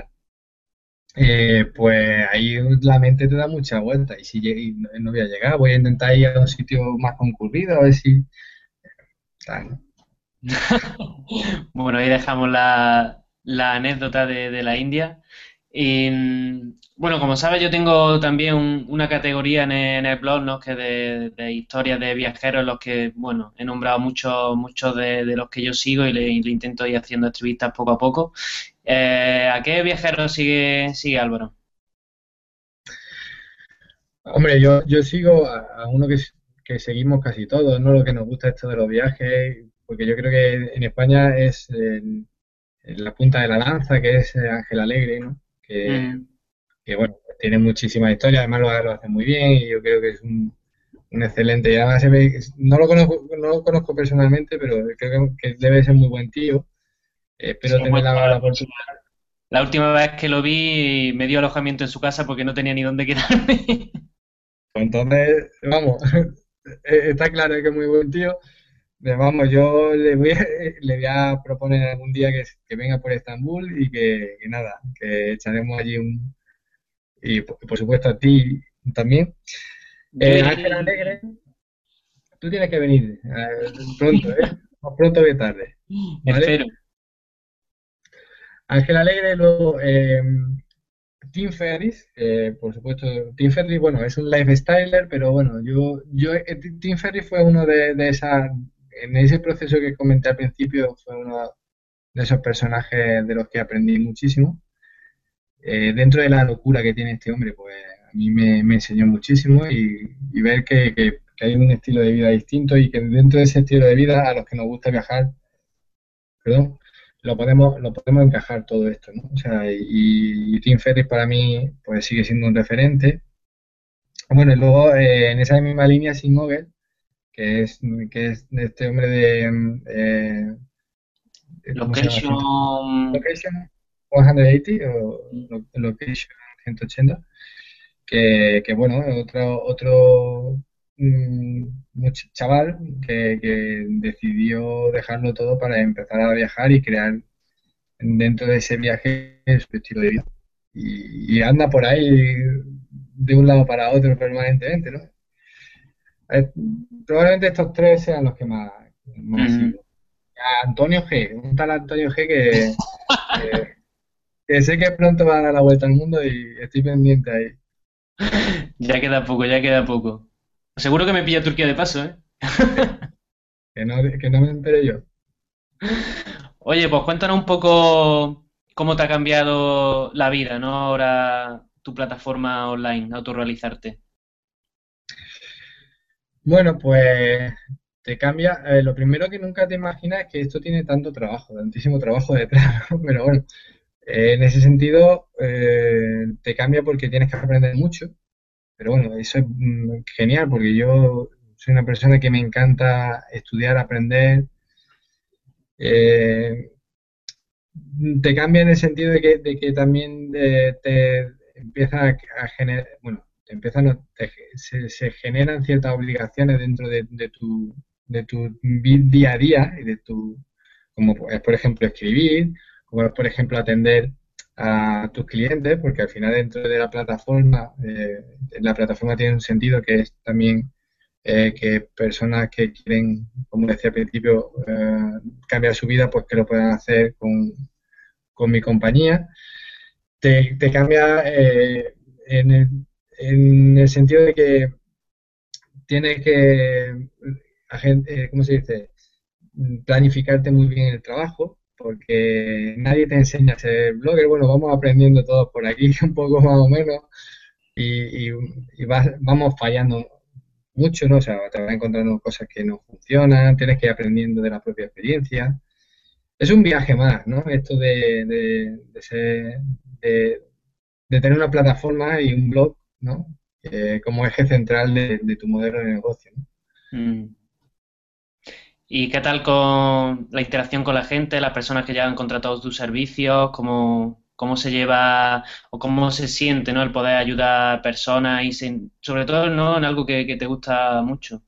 Eh, pues ahí la mente te da mucha vuelta y si lle- y no, no voy a llegar, voy a intentar ir a un sitio más concurrido a ver si tal, ¿no? Bueno, ahí dejamos la, la anécdota de, de la India. Y, mm, bueno, como sabes, yo tengo también un- una categoría en el, en el blog, ¿no? Que de, de historias de viajeros, en los que, bueno, he nombrado muchos muchos de, de los que yo sigo y le, y le intento ir haciendo entrevistas poco a poco. Eh, ¿a qué viajero sigue, sigue Álvaro? Hombre, yo, yo sigo a, a uno que, s- que seguimos casi todos, ¿no? Lo que nos gusta esto de los viajes, porque yo creo que en España es el- la punta de la lanza, que es eh, Ángel Alegre, ¿no? Que, Mm. que, bueno, pues tiene muchísima historia, además lo, lo hace muy bien y yo creo que es un, un excelente. Y además se ve, que- no lo conozco, no lo conozco personalmente, pero creo que, que debe ser muy buen tío. Eh, Sí, espero tener mucho- la, la mucho. oportunidad. La última vez que lo vi me dio alojamiento en su casa porque no tenía ni dónde quedarme. Entonces, vamos, está claro que es muy buen tío. Eh, Vamos, yo le voy a, le voy a proponer algún día que, que venga por Estambul y que, que nada, que echaremos allí un... Y por, por supuesto a ti también. Yo Eh, iré, Ángel Alegre, tú tienes que venir eh, pronto, ¿eh? Más pronto que tarde, ¿vale? espero. Ángel Alegre, luego eh, Tim Ferriss, eh, por supuesto, Tim Ferriss, bueno, es un lifestyler, pero bueno, yo, yo, eh, Tim Ferriss fue uno de, de esas, en ese proceso que comenté al principio, fue uno de esos personajes de los que aprendí muchísimo. Eh, dentro de la locura que tiene este hombre, pues a mí me, me enseñó muchísimo y, y ver que, que- que hay un estilo de vida distinto y que dentro de ese estilo de vida, a los que nos gusta viajar, perdón, lo podemos, lo podemos encajar todo esto, ¿no? O sea, y, y Tim Ferriss para mí, pues sigue siendo un referente. Bueno, y luego eh, en esa misma línea, Sin Nobel, que es, que es de este hombre de, mm, eh, ¿cómo se llama? Location. Location ciento ochenta o Lo- Location ciento ochenta, que, que bueno, otro, otro mm, much- chaval que, que decidió dejarlo todo para empezar a viajar y crear dentro de ese viaje su estilo de vida. Y, y anda por ahí de un lado para otro permanentemente, ¿no? Eh, Probablemente estos tres sean los que más, más Mm, sigo. A Antonio G, un tal Antonio G que, que que sé que pronto va a dar la vuelta al mundo y estoy pendiente ahí. ya queda poco, ya queda poco. Seguro que me pilla Turquía de paso, ¿eh? Que no, que no me enteré yo. Oye, pues cuéntanos un poco cómo te ha cambiado la vida, ¿no? Ahora tu plataforma online, autorrealizarte. Bueno, pues te cambia. Eh, lo primero que nunca te imaginas es que esto tiene tanto trabajo, tantísimo trabajo detrás, ¿no? Pero bueno, eh, en ese sentido eh, te cambia porque tienes que aprender mucho. Pero bueno, eso es mm, genial porque yo soy una persona que me encanta estudiar, aprender. eh, Te cambia en el sentido de que, de que también eh, te empieza a generar, bueno, te empiezan a- te- se, se generan ciertas obligaciones dentro de, de tu, de tu vi- día a día y de tu, como es por ejemplo escribir, como es por ejemplo atender a tus clientes, porque al final dentro de la plataforma, eh, la plataforma tiene un sentido que es también eh, que personas que quieren, como decía al principio, eh, cambiar su vida, pues que lo puedan hacer con con mi compañía, te, te cambia eh, en, el, en, el, sentido de que tienes que, eh, ¿cómo se dice? Planificarte muy bien el trabajo, porque nadie te enseña a ser blogger. Bueno, vamos aprendiendo todos por aquí un poco más o menos y, y, y vas, vamos fallando mucho, ¿no? O sea, te vas encontrando cosas que no funcionan, tienes que ir aprendiendo de la propia experiencia. Es un viaje más, ¿no? Esto de, de, de ser, de, de tener una plataforma y un blog, ¿no? Eh, como eje central de, de tu modelo de negocio, ¿no? Mm. ¿Y qué tal con la interacción con la gente, las personas que ya han contratado tus servicios? ¿Cómo, cómo se lleva o cómo se siente, ¿no? El poder ayudar a personas y sin- sobre todo, ¿no? En algo que, que te gusta mucho.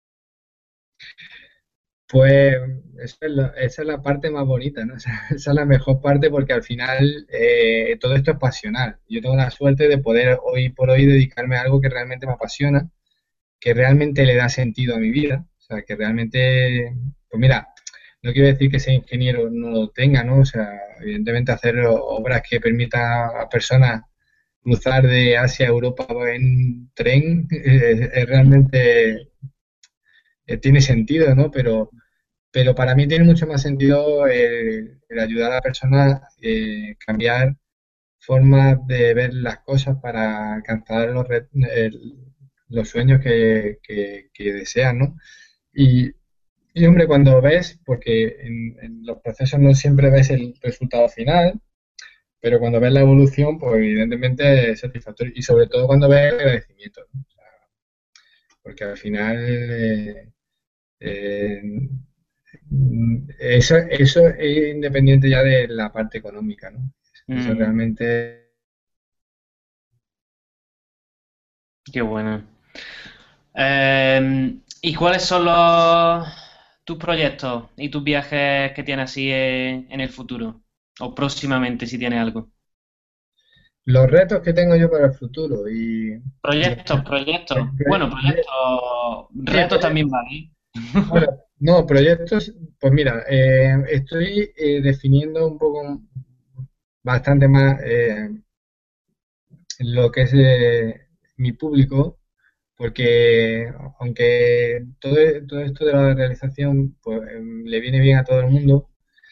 Pues esa es la, esa es la parte más bonita, ¿no? O sea, esa es la mejor parte porque al final eh, todo esto es pasional. Yo tengo la suerte de poder hoy por hoy dedicarme a algo que realmente me apasiona, que realmente le da sentido a mi vida. O sea, que realmente, pues mira, no quiero decir que ser ingeniero no lo tenga, ¿no? O sea, evidentemente hacer obras que permitan a personas cruzar de Asia a Europa en tren eh, es realmente eh, tiene sentido, ¿no? Pero, pero para mí tiene mucho más sentido el, el ayudar a la persona a eh, cambiar formas de ver las cosas para alcanzar los, re- el- los sueños que, que, que desean, ¿no? Y, y, hombre, cuando ves, porque en, en los procesos no siempre ves el resultado final, pero cuando ves la evolución, pues evidentemente es satisfactorio. Y sobre todo cuando ves el agradecimiento, ¿no? O sea, porque al final eh, eh, eso, eso es independiente ya de la parte económica, ¿no? Eso Mm, realmente qué bueno. Eh, ¿y cuáles son los, tus proyectos y tus viajes que tienes así en, en el futuro? O próximamente, si tienes algo. Los retos que tengo yo para el futuro y, y Proyectos, espero- proyectos. el Bueno, proye- proyectos, sí, retos también proyectos. vale. Bueno, no, proyectos, pues mira, eh, estoy eh, definiendo un poco bastante más eh, lo que es eh, mi público, porque aunque todo, todo esto de la realización pues, em, le viene bien a todo el mundo,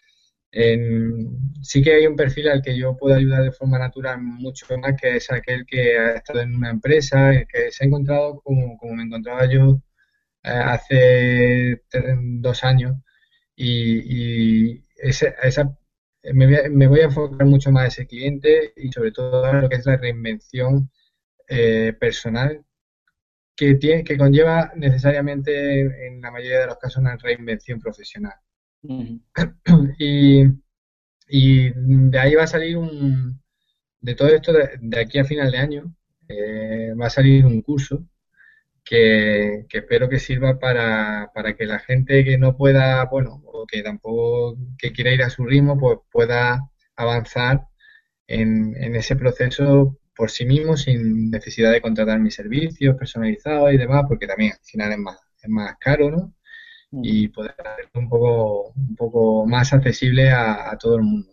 en- sí que hay un perfil al que yo puedo ayudar de forma natural mucho más, que es aquel que ha estado en una empresa, que se ha encontrado como, como me encontraba yo eh, hace tre- dos años y, y ese- a esa, me voy a, me voy a enfocar mucho más a ese cliente y sobre todo a lo que es la reinvención eh, personal que tiene, que conlleva necesariamente en la mayoría de los casos una reinvención profesional. Ujú. Y, y de ahí va a salir un, de todo esto, de, de aquí a final de año, eh, va a salir un curso que, que espero que sirva para, para que la gente que no pueda, bueno, o que tampoco que quiera ir a su ritmo, pues pueda avanzar en, en ese proceso por sí mismo sin necesidad de contratar mis servicios personalizados y demás, porque también al final es más, es más caro, ¿no? Ujú. Y poder hacerlo un poco, un poco más accesible a, a todo el mundo.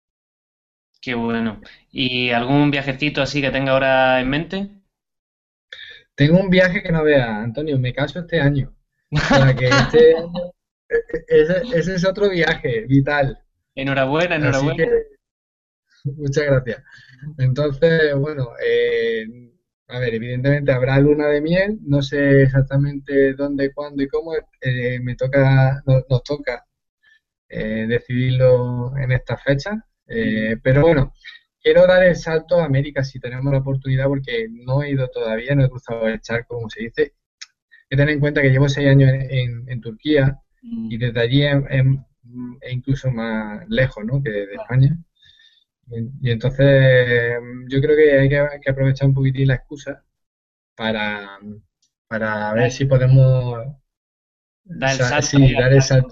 Qué bueno. ¿Y algún viajecito así que tenga ahora en mente? Tengo un viaje que no vea, Antonio, me caso este año. O sea que este año, e- e- ese, ese es otro viaje vital. Enhorabuena, Así que enhorabuena. muchas gracias. Entonces, bueno, eh, a ver, evidentemente habrá luna de miel, no sé exactamente dónde, cuándo y cómo, eh, me toca, no- nos, toca eh, decidirlo en estas fechas, Ujú. eh, pero bueno, quiero dar el salto a América si tenemos la oportunidad porque no he ido todavía, no he cruzado el charco, como se dice. Hay que tener en cuenta que llevo seis años en, en- en Turquía y Mm, desde allí es, es- es incluso más lejos, ¿no? que de claro. España. Y, y entonces yo creo que hay que, que aprovechar un poquitín la excusa para, para Da, ver si podemos da el sa- salto sí, ahí al dar el charco. salto.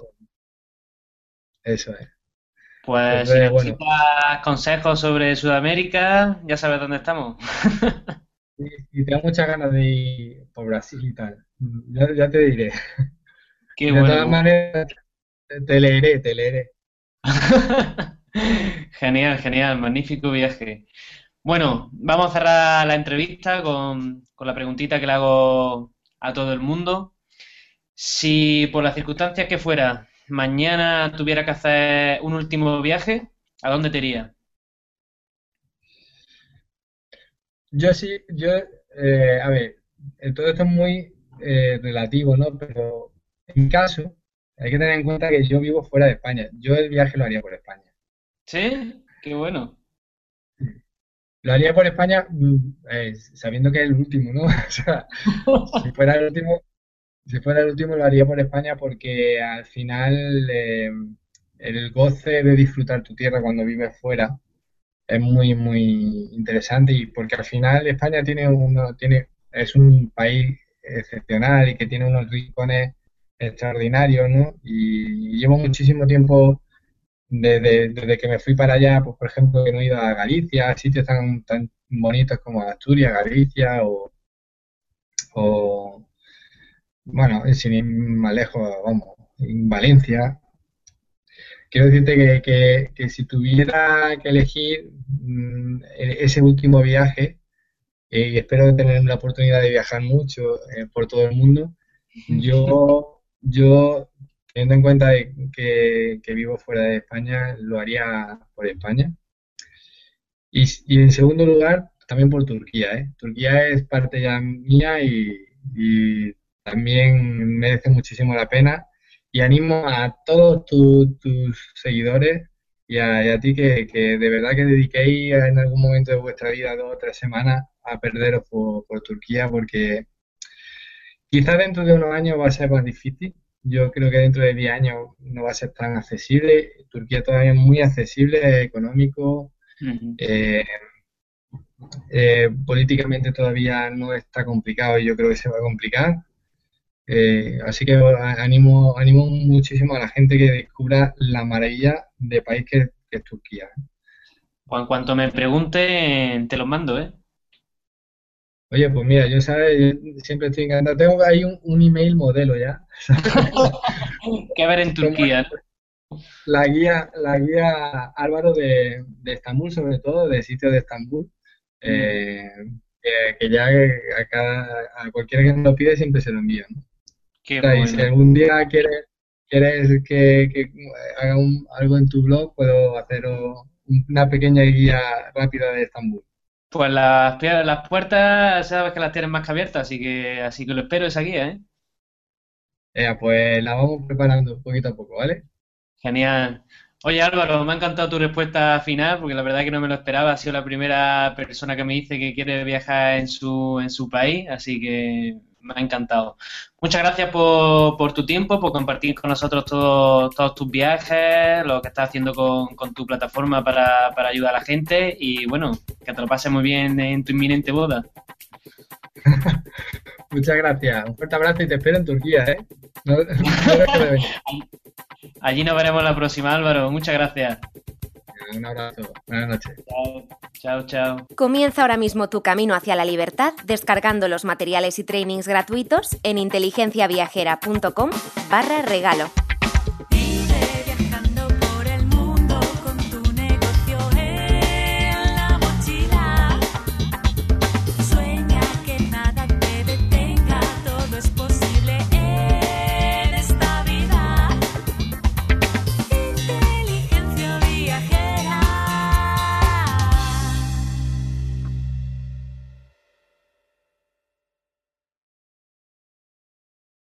Eso es. Pues si Entonces, bueno, necesitas consejos sobre Sudamérica, ya sabes dónde estamos. y, y tengo muchas ganas de ir por Brasil y tal. Ya, ya te diré. Qué De bueno, qué todas bueno. maneras, te leeré, te leeré. Genial, genial, magnífico viaje. Bueno, vamos a cerrar la entrevista con, con la preguntita que le hago a todo el mundo. Si por las circunstancias que fuera, mañana tuviera que hacer un último viaje, ¿a dónde te iría? Yo sí, yo, eh, a ver, eh, todo esto es muy eh, relativo, ¿no? Pero en mi caso, hay que tener en cuenta que yo vivo fuera de España. Yo el viaje lo haría por España. ¿Sí? Qué bueno. Lo haría por España, mm, eh, sabiendo que es el último, ¿no? O sea, si fuera el último, si fuera el último lo haría por España porque al final eh, el goce de disfrutar tu tierra cuando vives fuera es muy, muy interesante y porque al final España tiene uno, tiene, es un país excepcional y que tiene unos rincones extraordinarios, ¿no? Y llevo muchísimo tiempo desde, desde que me fui para allá, pues por ejemplo, que no he ido a Galicia, a sitios tan, tan bonitos como Asturias, Galicia o, o bueno, sin ir más lejos, vamos, en Valencia. Quiero decirte que, que, que si tuviera que elegir mm, e- ese último viaje, eh, y espero tener la oportunidad de viajar mucho eh, por todo el mundo, yo, yo teniendo en cuenta de que, que vivo fuera de España, lo haría por España. Y, y en segundo lugar, también por Turquía, ¿eh? Turquía es parte ya mía y, y también merece muchísimo la pena. Y animo a todos tu- tus seguidores y a, y a ti que, que de verdad que dediquéis en algún momento de vuestra vida dos o tres semanas a perderos por, por Turquía, porque quizás dentro de unos años va a ser más difícil. Yo creo que dentro de diez años no va a ser tan accesible. Turquía todavía es muy accesible, es económico. Ujú. eh, eh, políticamente todavía no está complicado y yo creo que se va a complicar. Eh, así que animo, animo muchísimo a la gente que descubra la maravilla de país que, que es Turquía. Pues en cuanto me pregunte, te los mando, ¿eh? Oye, pues mira, yo sabes, yo siempre estoy encantado. Tengo ahí un, un email modelo ya. ¿Qué ver en Como Turquía? la guía, la guía Álvaro de, de Estambul, sobre todo, de sitios de Estambul, eh, que, que ya a, cada, a cualquiera que me lo pide siempre se lo envío, ¿no? Qué O sea, y si bueno. algún día quieres, quieres que, que haga un- algo en tu blog, puedo hacer o- una pequeña guía rápida de Estambul. Pues las, pie- las puertas, sabes que las tienes más que abiertas, así que, así que lo espero esa guía, ¿eh? Eh, pues la vamos preparando poquito a poco, ¿vale? Genial. Oye Álvaro, me ha encantado tu respuesta final, porque la verdad que no me lo esperaba. Has sido la primera persona que me dice que quiere viajar en su, en su país, así que me ha encantado. Muchas gracias por, por tu tiempo, por compartir con nosotros todos, todos tus viajes, lo que estás haciendo con, con tu plataforma para, para ayudar a la gente y bueno, que te lo pases muy bien en tu inminente boda. Muchas gracias. Un fuerte abrazo y te espero en Turquía, ¿eh? No, no dejes de venir. Allí nos veremos la próxima, Álvaro. Muchas gracias. Un abrazo. Buenas noches. Chao, chao, chao. Comienza ahora mismo tu camino hacia la libertad descargando los materiales y trainings gratuitos en inteligenciaviajera punto com barra regalo.